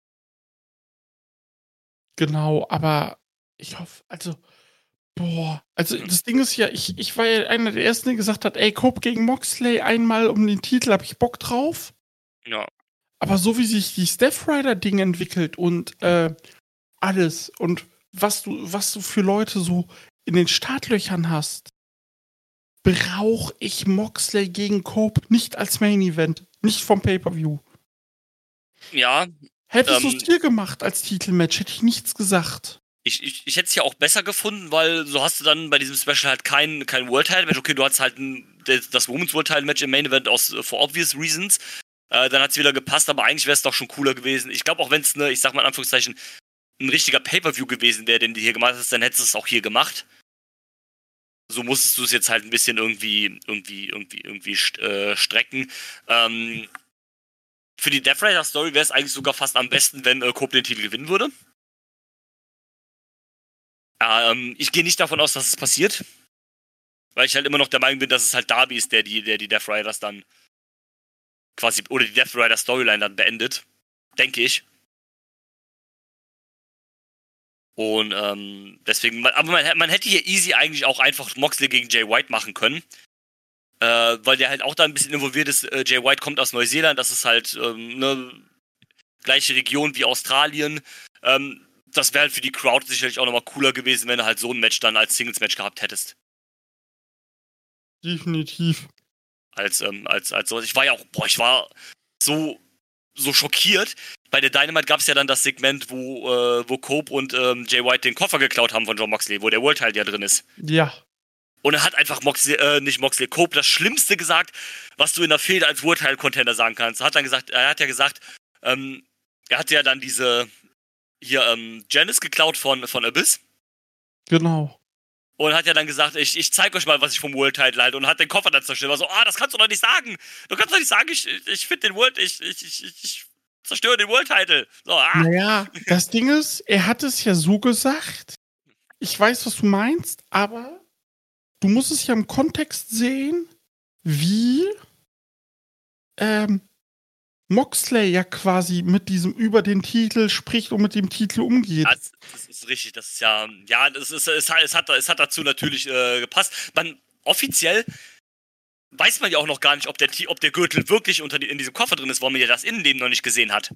S3: Genau, aber ich hoffe, also, boah, also das Ding ist ja, ich, ich war ja einer der ersten, der gesagt hat, ey, Cope gegen Moxley einmal um den Titel, hab ich Bock drauf.
S4: Ja.
S3: Aber so wie sich die Steph Rider-Ding entwickelt und äh, alles und was du, was du für Leute so in den Startlöchern hast, brauche ich Moxley gegen Cope nicht als Main Event, nicht vom Pay-Per-View.
S4: Ja,
S3: Hättest
S4: Ähm,
S3: du es dir gemacht als Titelmatch, hätte ich nichts gesagt.
S4: Ich, ich, ich hätte es ja auch besser gefunden, weil so hast du dann bei diesem Special halt kein, kein World Title Match. Okay, du hast halt ein, das Women's World Title Match im Main Event aus for obvious reasons. Äh, dann hat es wieder gepasst, aber eigentlich wäre es doch schon cooler gewesen. Ich glaube, auch wenn es, ne, ich sag mal in Anführungszeichen, ein richtiger Pay-Per-View gewesen wäre, den du hier gemacht hast, dann hättest du es auch hier gemacht. So musstest du es jetzt halt ein bisschen irgendwie, irgendwie, irgendwie, irgendwie äh, strecken. Ähm, für die Death Rider Story wäre es eigentlich sogar fast am besten, wenn äh, Cope den Titel gewinnen würde. Ähm, ich gehe nicht davon aus, dass es passiert. Weil ich halt immer noch der Meinung bin, dass es halt Darby ist, der die, der die Death Riders dann quasi, oder die Death Rider Storyline dann beendet. Denke ich. Und ähm, deswegen, aber man, man hätte hier easy eigentlich auch einfach Moxley gegen Jay White machen können. Äh, weil der halt auch da ein bisschen involviert ist. Äh, Jay White kommt aus Neuseeland, das ist halt ähm, ne, gleiche Region wie Australien. Ähm, das wäre halt für die Crowd sicherlich auch nochmal cooler gewesen, wenn du halt so ein Match dann als Singles-Match gehabt hättest.
S3: Definitiv.
S4: Als, ähm, als, als so. Ich war ja auch, boah, ich war so, so schockiert. Bei der Dynamite gab es ja dann das Segment, wo, äh, wo Cope und ähm, Jay White den Koffer geklaut haben von John Moxley, wo der World Title ja drin ist.
S3: Ja.
S4: Und er hat einfach Moxley, äh, nicht Moxley, Cope das Schlimmste gesagt, was du in der Fehde als World Title Contender sagen kannst. Er hat dann gesagt, er hat ja gesagt, ähm, er hatte ja dann diese hier ähm, Janice geklaut von, von Abyss.
S3: Genau.
S4: Und hat ja dann gesagt, ich, ich zeig euch mal, was ich vom World Title halte. Und hat den Koffer dann zerstört. War so, ah, das kannst du doch nicht sagen. Du kannst doch nicht sagen, ich, ich finde den World, ich, ich, ich, ich zerstöre den World Title. So, ah.
S3: Naja, das Ding ist, er hat es ja so gesagt. Ich weiß, was du meinst, aber du musst es ja im Kontext sehen, wie ähm, Moxley ja quasi mit diesem über den Titel spricht und mit dem Titel umgeht.
S4: Ja, das, das ist richtig, das ist ja, ja, das ist, es, hat, es, hat, es hat dazu natürlich äh, gepasst. Man, offiziell weiß man ja auch noch gar nicht, ob der, ob der Gürtel wirklich unter die, in diesem Koffer drin ist, weil man ja das Innenleben noch nicht gesehen hat.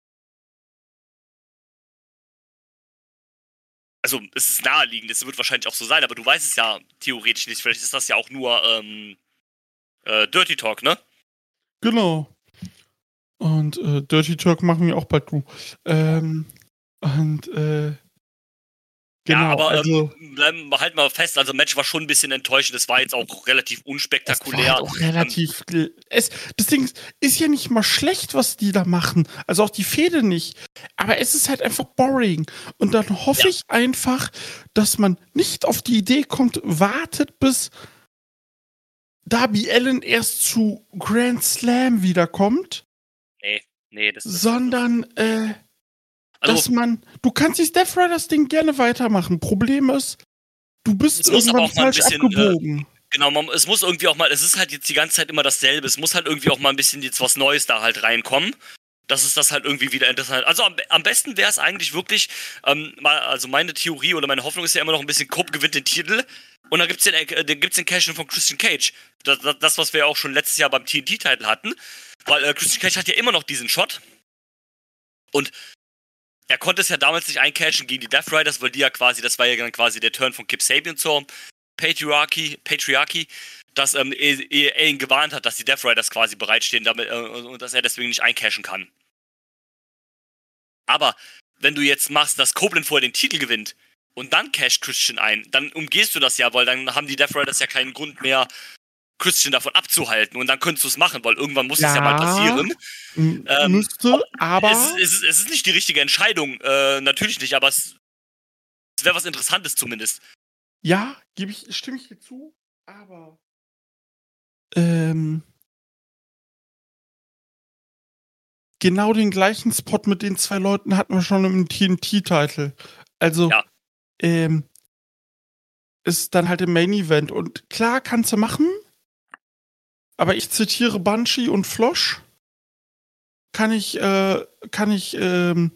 S4: Also, es ist naheliegend, es wird wahrscheinlich auch so sein, aber du weißt es ja theoretisch nicht. Vielleicht ist das ja auch nur ähm, äh, Dirty Talk, ne?
S3: Genau. Und äh, Dirty Talk machen wir auch bald, du. Ähm, und, äh, genau,
S4: ja, aber
S3: also,
S4: ähm, bleiben wir halt mal fest, also Match war schon ein bisschen enttäuschend, es war jetzt auch relativ unspektakulär.
S3: Es war halt auch relativ, ähm, es, das Ding ist, ist ja nicht mal schlecht, was die da machen, also auch die Fehde nicht, aber es ist halt einfach boring und dann hoffe ja. ich einfach, dass man nicht auf die Idee kommt, wartet bis Darby Allin erst zu Grand Slam wiederkommt.
S4: Nee, nee, das ist
S3: sondern, äh, Also, dass man, du kannst dieses Death Riders Ding gerne weitermachen. Problem ist, du bist irgendwann falsch bisschen, abgebogen.
S4: Äh, genau, man, es muss irgendwie auch mal, es ist halt jetzt die ganze Zeit immer dasselbe. Es muss halt irgendwie auch mal ein bisschen jetzt was Neues da halt reinkommen. Das ist das halt irgendwie wieder interessant. Also am, am besten wäre es eigentlich wirklich, ähm, mal, also meine Theorie oder meine Hoffnung ist ja immer noch ein bisschen, Cobb gewinnt den Titel und dann gibt's den, äh, den, gibt's den Cash-In von Christian Cage. Das, das, das, was wir ja auch schon letztes Jahr beim T N T-Titel hatten. Weil äh, Christian Cage hat ja immer noch diesen Shot. Und er konnte es ja damals nicht eincashen gegen die Death Riders, weil die ja quasi, das war ja dann quasi der Turn von Kip Sabian zur Patriarchy, Patriarchy, dass ähm, er, er ihn gewarnt hat, dass die Death Riders quasi bereitstehen damit, äh, und dass er deswegen nicht eincashen kann. Aber wenn du jetzt machst, dass Copeland vorher den Titel gewinnt und dann casht Christian ein, dann umgehst du das ja, weil dann haben die Death Riders ja keinen Grund mehr, Christian davon abzuhalten und dann könntest du es machen, weil irgendwann muss es ja, ja mal passieren.
S3: M- ähm, müsste, aber...
S4: Es, es, ist, es ist nicht die richtige Entscheidung, äh, natürlich nicht, aber es, es wäre was Interessantes zumindest.
S3: Ja, gebe ich, stimme ich dir zu, aber... Ähm... Genau den gleichen Spot mit den zwei Leuten hatten wir schon im T N T-Titel. Also,
S4: ja.
S3: ähm... ist dann halt im Main Event und klar, kannst du machen, aber ich zitiere Banshee und Flosh, kann ich, äh, kann ich, ähm,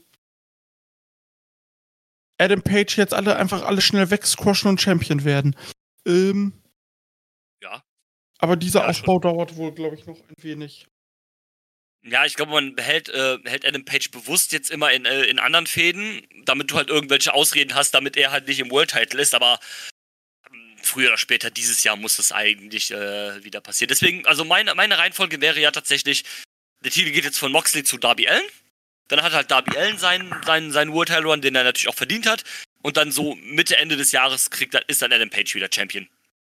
S3: Adam Page jetzt alle einfach alle schnell wegsquashen und Champion werden. Ähm,
S4: ja.
S3: Aber dieser
S4: ja,
S3: Aufbau
S4: schon.
S3: dauert wohl, glaube ich, noch ein wenig.
S4: Ja, ich glaube, man behält, äh, hält Adam Page bewusst jetzt immer in, äh, in anderen Fäden, damit du halt irgendwelche Ausreden hast, damit er halt nicht im World Title ist, aber früher oder später dieses Jahr muss das eigentlich äh, wieder passieren. Deswegen, also meine, meine Reihenfolge wäre ja tatsächlich, der Titel geht jetzt von Moxley zu Darby Allin. Dann hat halt Darby Allin seinen, seinen, seinen World Title Run, den er natürlich auch verdient hat. Und dann so Mitte, Ende des Jahres kriegt, ist dann Adam Page wieder Champion.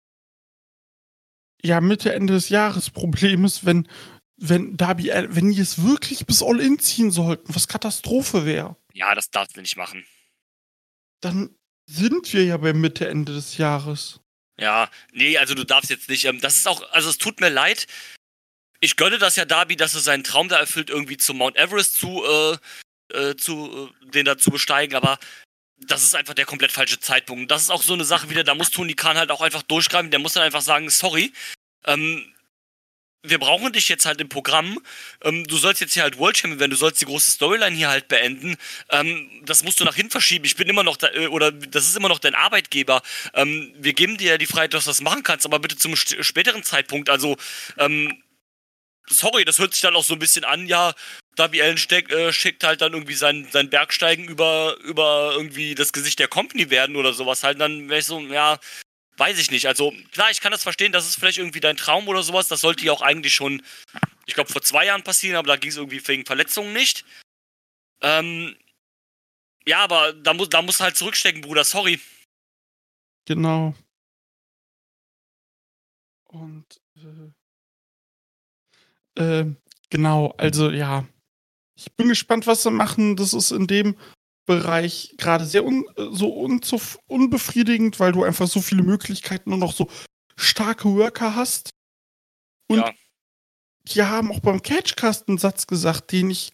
S3: Ja, Mitte, Ende des Jahres. Problem ist, wenn, wenn Darby Allin, wenn die es wirklich bis All-In ziehen sollten, was Katastrophe wäre.
S4: Ja, das darfst du nicht machen.
S3: Dann sind wir ja bei Mitte, Ende des Jahres.
S4: Ja, nee, also du darfst jetzt nicht, ähm, das ist auch, also es tut mir leid, ich gönne das ja Darby, dass er seinen Traum da erfüllt, irgendwie zum Mount Everest zu, äh, äh, zu, äh, den da zu besteigen, aber das ist einfach der komplett falsche Zeitpunkt. Das ist auch so eine Sache wieder, da muss Tony Khan halt auch einfach durchgreifen, der muss dann einfach sagen, sorry, ähm, wir brauchen dich jetzt halt im Programm. Ähm, du sollst jetzt hier halt World Champion werden, du sollst die große Storyline hier halt beenden. Ähm, das musst du nach hinten verschieben. Ich bin immer noch da, äh, oder das ist immer noch dein Arbeitgeber. Ähm, wir geben dir ja die Freiheit, dass du das machen kannst, aber bitte zum st- späteren Zeitpunkt. Also, ähm, sorry, das hört sich dann auch so ein bisschen an, ja, Darby Allin steck, äh, schickt halt dann irgendwie sein, sein Bergsteigen über, über irgendwie das Gesicht der Company werden oder sowas halt. Dann wäre ich so, ja, weiß ich nicht. Also, klar, ich kann das verstehen, das ist vielleicht irgendwie dein Traum oder sowas. Das sollte ja auch eigentlich schon, ich glaube, vor zwei Jahren passieren, aber da ging es irgendwie wegen Verletzungen nicht. Ähm, ja, aber da, mu- da musst du halt zurückstecken, Bruder, sorry.
S3: Genau. Und, äh, äh, genau, also ja. Ich bin gespannt, was sie machen. Das ist in dem Bereich gerade sehr un, so unzuf, unbefriedigend, weil du einfach so viele Möglichkeiten und noch so starke Worker hast. Und
S4: Ja.
S3: die haben auch beim Catchcast einen Satz gesagt, den ich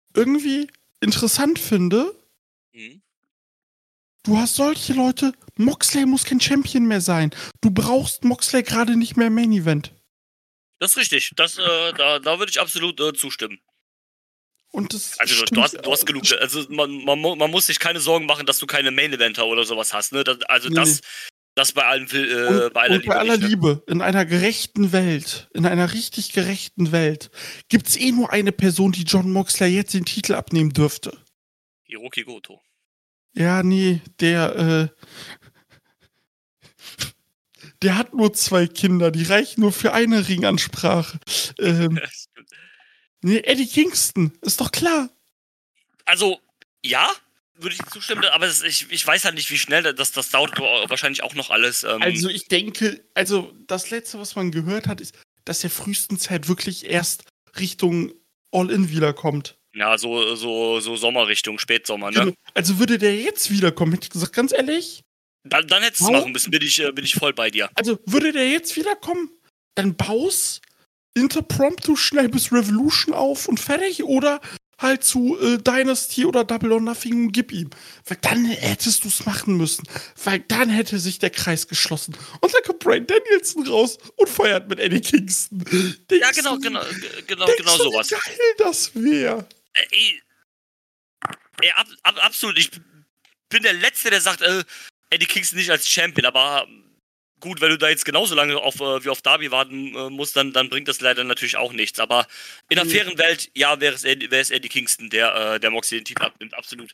S3: irgendwie interessant finde,
S4: Mhm.
S3: du hast solche Leute, Moxley muss kein Champion mehr sein. Du brauchst Moxley gerade nicht mehr im Main Event.
S4: Das ist richtig. Das, äh, da, da würde ich absolut äh, zustimmen.
S3: Und das
S4: Also du, du, hast, du hast genug. Also man, man, mu- man muss sich keine Sorgen machen, dass du keine Main-Eventer oder sowas hast. Ne? Das, also
S3: Nee,
S4: das,
S3: nee.
S4: das bei allen Fil- äh,
S3: Und,
S4: bei aller
S3: und
S4: Liebe.
S3: bei aller
S4: nicht, ne?
S3: Liebe, in einer gerechten Welt, in einer richtig gerechten Welt, gibt's eh nur eine Person, die John Moxley jetzt den Titel abnehmen dürfte.
S4: Hiroki Goto.
S3: Ja, nee, der, äh, der hat nur zwei Kinder, die reichen nur für eine Ringansprache. Ähm, nee, Eddie Kingston, ist doch klar.
S4: Also, ja, würde ich zustimmen, aber das, ich, ich weiß halt nicht, wie schnell das, das dauert wahrscheinlich auch noch alles. Ähm,
S3: Also ich denke, also das Letzte, was man gehört hat, ist, dass er frühestens halt wirklich erst Richtung All-In wiederkommt.
S4: ja, so, so, so Sommerrichtung, Spätsommer, ne?
S3: Genau. Also würde der jetzt wiederkommen, hätte ich gesagt, ganz ehrlich,
S4: Dann, dann hättest du es
S3: Wow.
S4: machen müssen, bin ich, äh, bin ich voll bei dir.
S3: also würde der jetzt wiederkommen, dann baus Interpromptu schnell bis Revolution auf und fertig oder halt zu äh, Dynasty oder Double or Nothing und gib ihm. Weil dann hättest du es machen müssen. Weil dann hätte sich der Kreis geschlossen. Und dann kommt Bryan Danielson raus und feiert mit Eddie Kingston. Denkst
S4: Ja, genau,
S3: du,
S4: genau, g- genau,
S3: denkst
S4: genau
S3: du,
S4: sowas.
S3: wie geil das wäre?
S4: Äh, ey, ey, ab, ab, absolut. Ich bin der Letzte, der sagt, äh, Eddie Kingston nicht als Champion, aber gut, wenn du da jetzt genauso lange auf, äh, wie auf Darby warten äh, musst, dann, dann bringt das leider natürlich auch nichts. Aber in der
S3: Mhm.
S4: fairen Welt, ja, wäre es, Eddie- wäre es Eddie Kingston, der, äh, der Moxley den Titel abnimmt, absolut.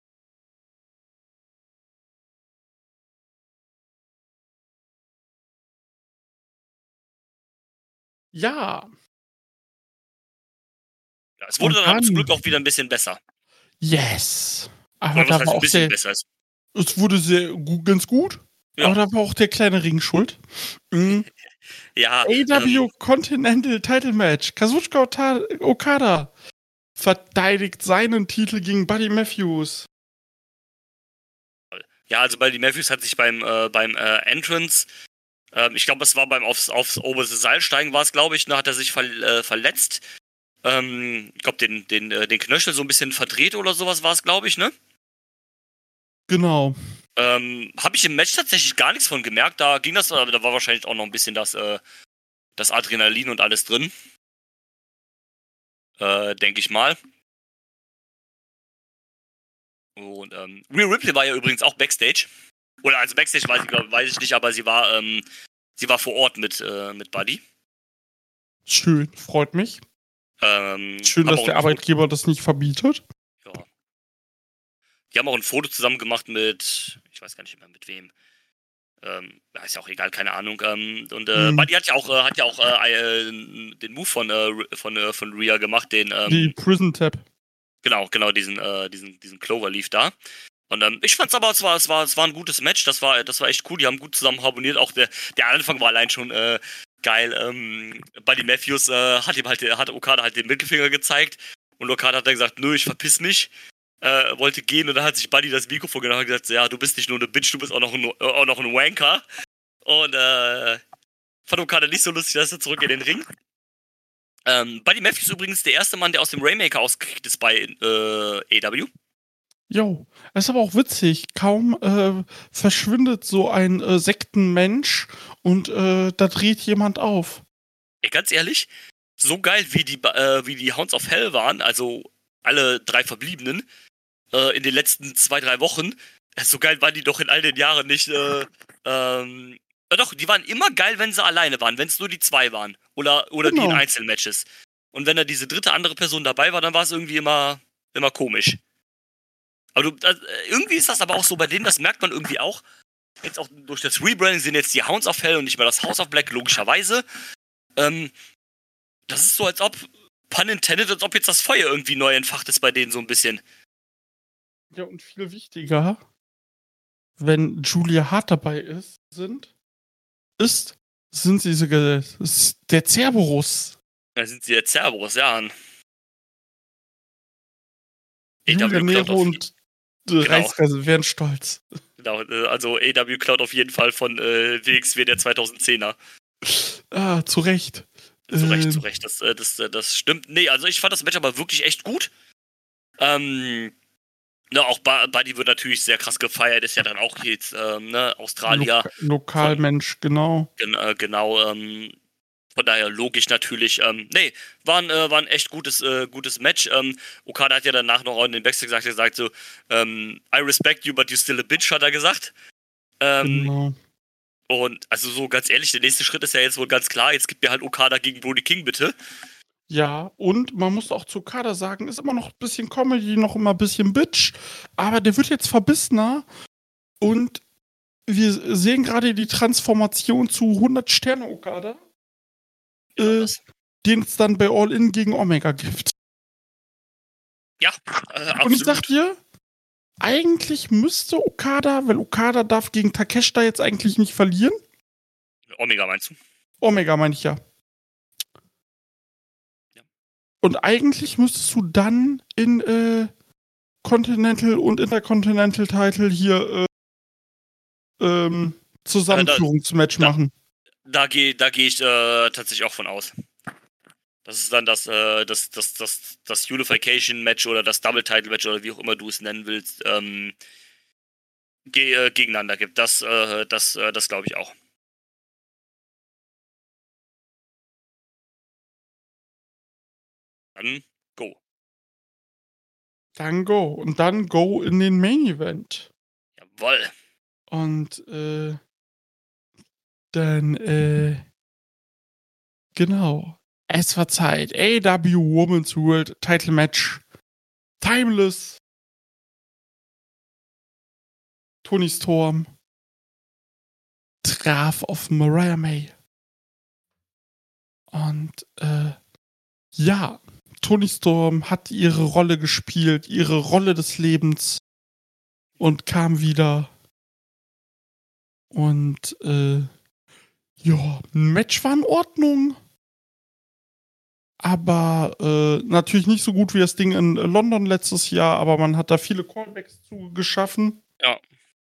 S3: Ja.
S4: Ja, es wurde
S3: Und
S4: dann, aber zum
S3: dann-
S4: Glück auch wieder ein bisschen besser.
S3: Yes. Aber
S4: Oder
S3: da
S4: was heißt
S3: war
S4: ein
S3: auch
S4: bisschen
S3: der,
S4: besser? Es-
S3: es wurde sehr gut, ganz gut.
S4: Ja.
S3: Aber da war auch der kleine Ring schuld. Mhm.
S4: Ja,
S3: A E W
S4: ähm,
S3: Continental Title Match. Kazuchika Ota- Okada verteidigt seinen Titel gegen Buddy Matthews.
S4: ja, also Buddy Matthews hat sich beim, äh, beim äh, Entrance, ähm, ich glaube, es war beim aufs, aufs oberste Seilsteigen, war es, glaube ich, ne, hat er sich ver, äh, verletzt. Ähm, ich glaube, den, den, äh, den Knöchel so ein bisschen verdreht oder sowas war es, glaube ich, ne?
S3: Genau.
S4: Ähm, habe ich im Match tatsächlich gar nichts von gemerkt. Da ging das, aber da war wahrscheinlich auch noch ein bisschen das, äh, das Adrenalin und alles drin. Äh, denke ich mal. Und ähm, Rhea Ripley war ja übrigens auch Backstage. Oder also Backstage weiß ich, glaub, weiß ich nicht, aber sie war, ähm, sie war vor Ort mit, äh, mit Buddy.
S3: Schön, freut mich.
S4: Ähm,
S3: Schön,
S4: haben
S3: dass
S4: auch
S3: der
S4: ein Foto-
S3: Arbeitgeber das nicht verbietet.
S4: Ja. Die haben auch ein Foto zusammen gemacht mit, ich weiß gar nicht mehr mit wem. Ähm, ja, ist ja auch egal, keine Ahnung. Ähm, und äh,
S3: Mhm.
S4: Buddy hat ja auch, äh, hat ja auch äh, äh, den Move von, äh, von, äh, von Rhea gemacht, den, ähm,
S3: Die Prison Tab.
S4: genau, genau, diesen, äh, diesen, diesen Cloverleaf da. Und ähm, ich fand's aber, es war, es war, es war ein gutes Match, das war, das war echt cool, die haben gut zusammen harmoniert. Auch der, der Anfang war allein schon äh, geil. Ähm, Buddy Matthews äh, hat ihm halt, hat Okada halt den Mittelfinger gezeigt und Okada hat dann gesagt, nö, ich verpiss mich. Äh, wollte gehen und dann hat sich Buddy das Mikrofon genommen und gesagt, ja, du bist nicht nur eine Bitch, du bist auch noch ein, äh, auch noch ein Wanker. Und äh, fand Okada nicht so lustig, dass er zurück in den Ring. Ähm, Buddy Matthews ist übrigens der erste Mann, der aus dem Rainmaker ausgekickt ist bei äh, A E W.
S3: Jo, das ist aber auch witzig. Kaum äh, verschwindet so ein äh, Sektenmensch und äh, da dreht jemand auf.
S4: Ey, ganz ehrlich, so geil wie die, äh, wie die Hounds of Hell waren, also alle drei Verbliebenen, äh, in den letzten zwei, drei Wochen, so geil waren die doch in all den Jahren nicht. Äh, ähm, ja doch, die waren immer geil, wenn sie alleine waren, wenn es nur die zwei waren. Oder, oder die
S3: Genau.
S4: in Einzelmatches. Und wenn da diese dritte andere Person dabei war, dann war es irgendwie immer, immer komisch. Aber du, das, irgendwie ist das aber auch so bei denen, das merkt man irgendwie auch. Jetzt auch durch das Rebranding sind jetzt die Hounds of Hell und nicht mehr das House of Black, logischerweise. Ähm, das ist so, als ob, pun intended, als ob jetzt das Feuer irgendwie neu entfacht ist bei denen so ein bisschen.
S3: Ja, und viel wichtiger, wenn Julia Hart dabei ist, sind, ist, sind sie sogar ist der Cerberus.
S4: Da sind sie jetzt Cerberus, ja. Und
S3: Julia
S4: A W
S3: Nero
S4: klaut auf,
S3: und äh,
S4: Genau.
S3: Reichsreise wären stolz.
S4: genau, äh, also A W klaut auf jeden Fall von äh, W X W der zweitausendzehner.
S3: Ah, zu Recht.
S4: Zu Recht,
S3: Ähm,
S4: zu Recht, das, äh, das, äh, das stimmt. Nee, also ich fand das Match aber wirklich echt gut. Ähm, ne, auch ba- Buddy wird natürlich sehr krass gefeiert, ist ja dann auch jetzt, ähm, ne, Australier.
S3: Loka Lokalmensch, genau.
S4: Gen äh, genau, ähm, von daher logisch natürlich. Ähm, nee, war ein, äh, war ein echt gutes, äh, gutes Match. Ähm, Okada hat ja danach noch in den Backstage gesagt, er sagt so, ähm, I respect you, but you're still a bitch, hat er gesagt. Ähm,
S3: Genau.
S4: Und also so ganz ehrlich, der nächste Schritt ist ja jetzt wohl ganz klar, jetzt gibt mir halt Okada gegen Brody King, bitte.
S3: Ja, und man muss auch zu Okada sagen, ist immer noch ein bisschen Comedy, noch immer ein bisschen Bitch, aber der wird jetzt verbissener und wir sehen gerade die Transformation zu hundert Sterne Okada, äh, den es dann bei All In gegen Omega gibt.
S4: Ja, äh, absolut.
S3: Und ich sag dir, eigentlich müsste Okada, weil Okada darf gegen Takeshita jetzt eigentlich nicht verlieren.
S4: Omega meinst du?
S3: Omega meine ich ja.
S4: Ja.
S3: Und eigentlich müsstest du dann in äh, Continental und Intercontinental Title hier äh, ähm, Zusammenführungsmatch
S4: äh, da,
S3: machen.
S4: Da, da gehe da geh ich äh, tatsächlich auch von aus. Das ist dann das, äh, das, das, das, das Unification-Match oder das Double-Title-Match oder wie auch immer du es nennen willst, ähm, ge äh, gegeneinander gibt. Das, äh, das, äh, das glaube ich auch. Dann go.
S3: Dann go. Und dann go in den Main-Event.
S4: Jawoll.
S3: Und äh, dann, äh, genau. Es war Zeit. A E W Women's World Title Match. Timeless. Toni Storm traf auf Mariah May. Und äh, ja, Toni Storm hat ihre Rolle gespielt, ihre Rolle des Lebens und kam wieder. Und äh, ja, ein Match war in Ordnung. Aber äh, natürlich nicht so gut wie das Ding in London letztes Jahr, aber man hat da viele Callbacks zu geschaffen.
S4: Ja.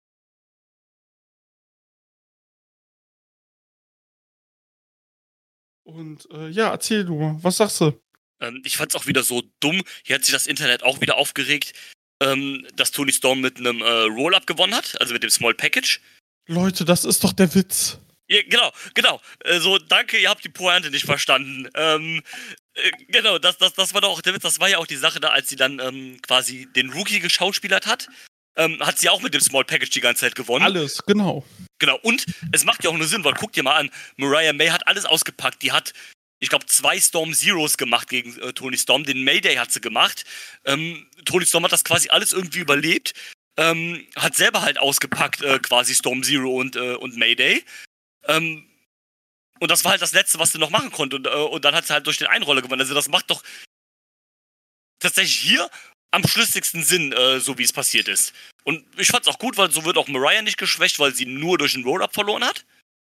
S3: Und äh, ja, erzähl du mal, was sagst du?
S4: Ähm, ich fand's auch wieder so dumm. Hier hat sich das Internet auch wieder aufgeregt, ähm, dass Toni Storm mit einem äh, Roll-Up gewonnen hat, also mit dem Small Package.
S3: Leute, das ist doch der Witz.
S4: Ja, genau, genau. Äh, so, danke, ihr habt die Pointe nicht verstanden. Ähm, äh, genau, das, das, das war doch auch der Witz. Das war ja auch die Sache da, als sie dann ähm, quasi den Rookie geschauspielert hat. Ähm, hat sie auch mit dem Small Package die ganze Zeit gewonnen.
S3: Alles, genau.
S4: Genau, und es macht ja auch nur Sinn, weil guck dir mal an, Mariah May hat alles ausgepackt. Die hat, ich glaube, zwei Storm Zeros gemacht gegen äh, Toni Storm. Den Mayday hat sie gemacht. Ähm, Toni Storm hat das quasi alles irgendwie überlebt. Ähm, hat selber halt ausgepackt, äh, quasi Storm Zero und, äh, und Mayday. Ähm, und das war halt das Letzte, was sie noch machen konnte. Und, äh, und dann hat sie halt durch den Einroller gewonnen. Also das macht doch tatsächlich hier am schlüssigsten Sinn, äh, so wie es passiert ist. Und ich fand's auch gut, weil so wird auch Mariah nicht geschwächt, weil sie nur durch den Roll-Up verloren hat.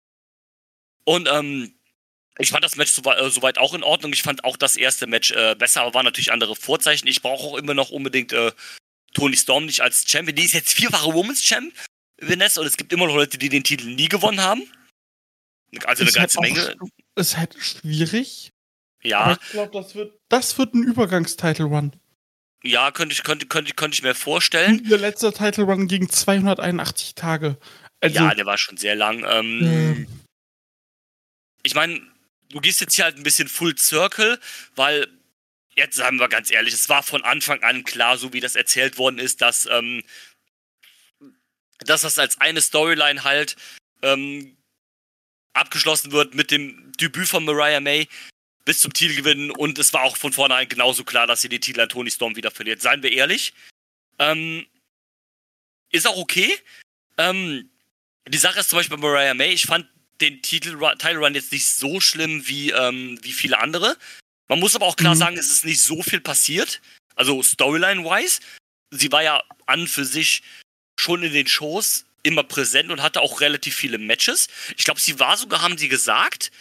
S4: Und ähm, ich fand das Match soweit, äh, soweit auch in Ordnung. Ich fand auch das erste Match äh, besser, aber waren natürlich andere Vorzeichen. Ich brauche auch immer noch unbedingt äh, Toni Storm nicht als Champion. Die ist jetzt vierfache Women's Championess und es gibt immer noch Leute, die den Titel nie gewonnen haben. Also eine ganze Menge.
S3: Ist halt schwierig.
S4: Ja.
S3: Aber ich glaube, das wird, das wird ein Übergangstitle-Run.
S4: Ja, könnte ich, könnte, könnte, könnte ich mir vorstellen.
S3: Der letzte Title-Run ging zweihunderteinundachtzig Tage. Also,
S4: ja, der war schon sehr lang. Ähm,
S3: ähm,
S4: ich meine, du gehst jetzt hier halt ein bisschen Full Circle, weil, jetzt sagen wir ganz ehrlich, es war von Anfang an klar, so wie das erzählt worden ist, dass, ähm, dass das als eine Storyline halt ähm, abgeschlossen wird mit dem Debüt von Mariah May bis zum Titelgewinn und es war auch von vornherein genauso klar, dass sie den Titel an Toni Storm wieder verliert. Seien wir ehrlich. Ähm, ist auch okay. Ähm, die Sache ist zum Beispiel bei Mariah May, ich fand den Titel Title Run jetzt nicht so schlimm wie, ähm, wie viele andere. Man muss aber auch klar
S3: Mhm.
S4: sagen, es ist nicht so viel passiert. Also Storyline-wise. Sie war ja an für sich schon in den Shows immer präsent und hatte auch relativ viele Matches. Ich glaube, sie war sogar, haben sie gesagt,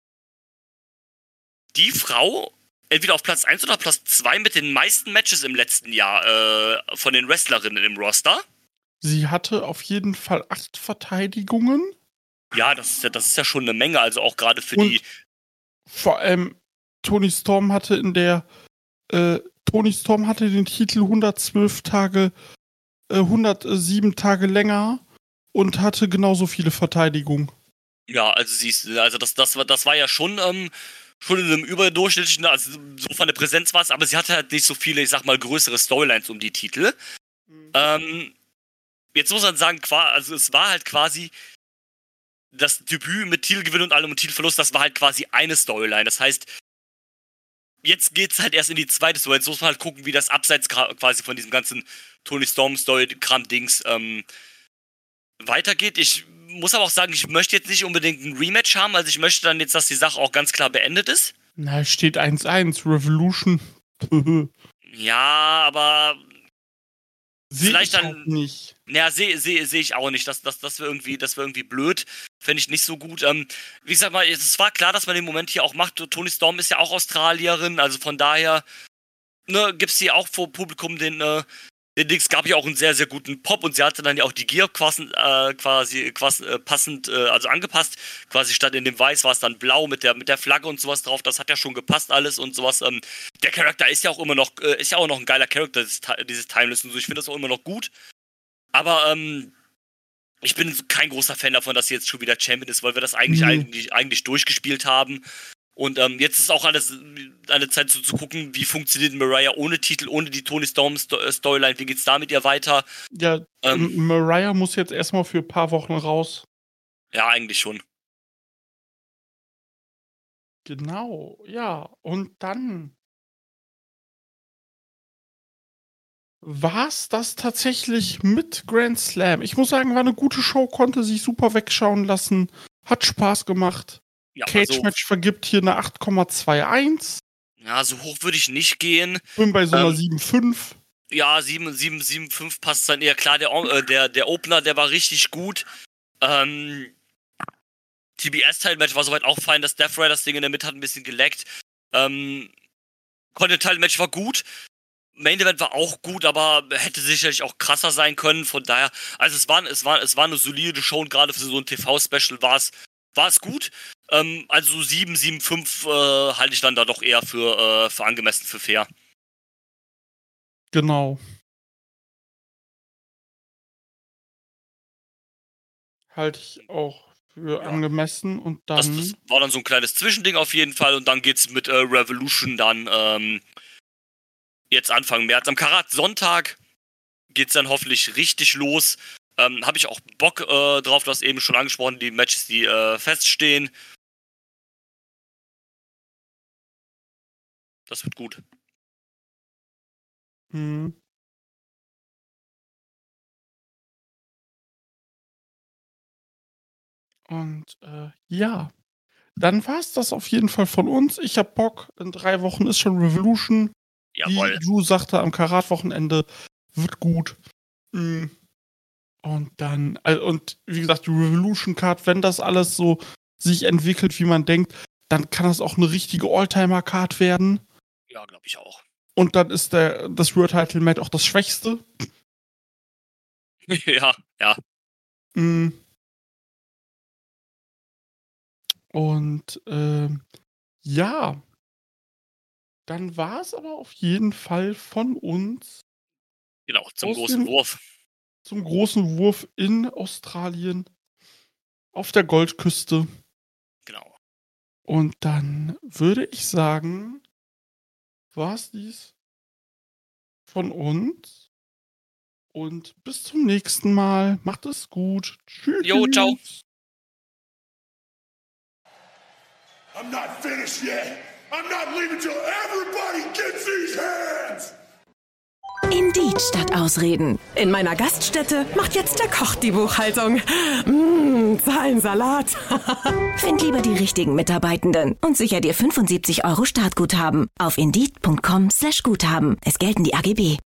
S4: die Frau entweder auf Platz eins oder Platz zwei mit den meisten Matches im letzten Jahr äh, von den Wrestlerinnen im Roster.
S3: sie hatte auf jeden Fall acht Verteidigungen.
S4: Ja, das ist ja, das ist ja schon eine Menge, also auch gerade für
S3: Und
S4: die.
S3: vor allem Toni Storm hatte in der äh, Toni Storm hatte den Titel hundertzwölf Tage, äh, hundertsieben Tage länger und hatte genauso viele Verteidigungen.
S4: Ja, also siehst du, also das, das, war, das war ja schon, ähm, schon in einem überdurchschnittlichen, also so von der Präsenz war es, aber sie hatte halt nicht so viele, ich sag mal, größere Storylines um die Titel. Mhm. Ähm, jetzt muss man sagen, also es war halt quasi das Debüt mit Titelgewinn und allem und Titelverlust, das war halt quasi eine Storyline. Das heißt, jetzt geht's halt erst in die zweite Storyline. Jetzt muss man halt gucken, wie das abseits quasi von diesem ganzen Toni Storm-Story-Kram-Dings ähm, weitergeht. Ich muss aber auch sagen, ich möchte jetzt nicht unbedingt ein Rematch haben, also ich möchte dann jetzt, dass die Sache auch ganz klar beendet ist.
S3: Na, steht eins eins, Revolution.
S4: Ja, aber
S3: Seh
S4: vielleicht
S3: ich
S4: dann
S3: halt nicht.
S4: Ja, sehe seh, seh ich auch nicht. Das, das, das wäre irgendwie, das wär irgendwie blöd. Fände ich nicht so gut. Ähm, wie gesagt mal, es war klar, dass man den Moment hier auch macht. Toni Storm ist ja auch Australierin, also von daher ne, gibt es hier auch vor Publikum den, äh, den Dings. Gab ja auch einen sehr, sehr guten Pop und sie hatte dann ja auch die Gear quasi, äh, quasi, quasi äh, passend, äh, also angepasst. Quasi statt in dem Weiß war es dann blau mit der, mit der Flagge und sowas drauf. Das hat ja schon gepasst alles und sowas. Ähm, der Charakter ist ja auch immer noch, äh, ist ja auch noch ein geiler Charakter, dieses, dieses Timeless und so. Ich finde das auch immer noch gut. Aber ähm, ich bin kein großer Fan davon, dass sie jetzt schon wieder Champion ist, weil wir das eigentlich, mhm. eigentlich, eigentlich durchgespielt haben. Und ähm, jetzt ist auch alles eine Zeit so zu gucken, wie funktioniert Mariah ohne Titel, ohne die Toni Storm Storyline, wie geht's da mit ihr weiter?
S3: Ja, ähm, Mariah muss jetzt erstmal für ein paar Wochen raus.
S4: Ja, eigentlich schon.
S3: Genau, ja. Und dann war's das tatsächlich mit Grand Slam. Ich muss sagen, war eine gute Show, konnte sich super wegschauen lassen, hat Spaß gemacht.
S4: Ja,
S3: Cage-Match also, vergibt hier eine acht Komma zweiundachtzig.
S4: Ja, so hoch würde ich nicht gehen.
S3: Bin bei so einer
S4: ähm,
S3: sieben Komma fünf.
S4: Ja, sieben, sieben, sieben Komma fünf passt dann eher. Klar, der, äh, der, der Opener, der war richtig gut. Ähm, T B S-Teil-Match war soweit auch fein. Das Death Riders-Ding in der Mitte hat ein bisschen geleckt. Ähm, Continental-Match war gut. Main Event war auch gut, aber hätte sicherlich auch krasser sein können. Von daher, also es war, es war, es war eine solide Show und gerade für so ein T V-Special war es war es gut. Ähm, also sieben, sieben, fünf äh, halte ich dann da doch eher für, äh, für angemessen, für fair.
S3: Genau. Halte ich auch für ja. angemessen und dann...
S4: Das, das war dann so ein kleines Zwischending auf jeden Fall und dann geht's mit äh, Revolution dann ähm, jetzt Anfang März. Am Karat Sonntag geht's dann hoffentlich richtig los. Ähm, habe ich auch Bock äh, drauf, du hast eben schon angesprochen, die Matches, die äh, feststehen. Das wird gut.
S3: Mhm. Und äh, ja, dann war es das auf jeden Fall von uns. Ich hab Bock, in drei Wochen ist schon Revolution.
S4: Jawohl.
S3: Wie du sagte, am Karat-Wochenende wird gut. Mhm. Und dann, also, und wie gesagt, die Revolution-Card, wenn das alles so sich entwickelt, wie man denkt, dann kann das auch eine richtige Alltimer-Card werden.
S4: Ja, glaube ich auch.
S3: Und dann ist der, das World Title Match auch das Schwächste.
S4: ja, ja.
S3: Mm. Und ähm, ja, dann war es aber auf jeden Fall von uns.
S4: Genau, zum großen Wurf.
S3: Zum großen Wurf in Australien auf der Goldküste.
S4: Genau.
S3: Und dann würde ich sagen, war es dies von uns. Und bis zum nächsten Mal. Macht es gut. Tschüss.
S4: Jo, ciao.
S5: I'm not finished yet. I'm not leaving till everybody gets these hands.
S6: Indeed statt Ausreden. In meiner Gaststätte macht jetzt der Koch die Buchhaltung. Mmh, Zahlensalat. Find lieber die richtigen Mitarbeitenden und sicher dir fünfundsiebzig Euro Startguthaben auf indeed punkt com slash Guthaben. Es gelten die A G B.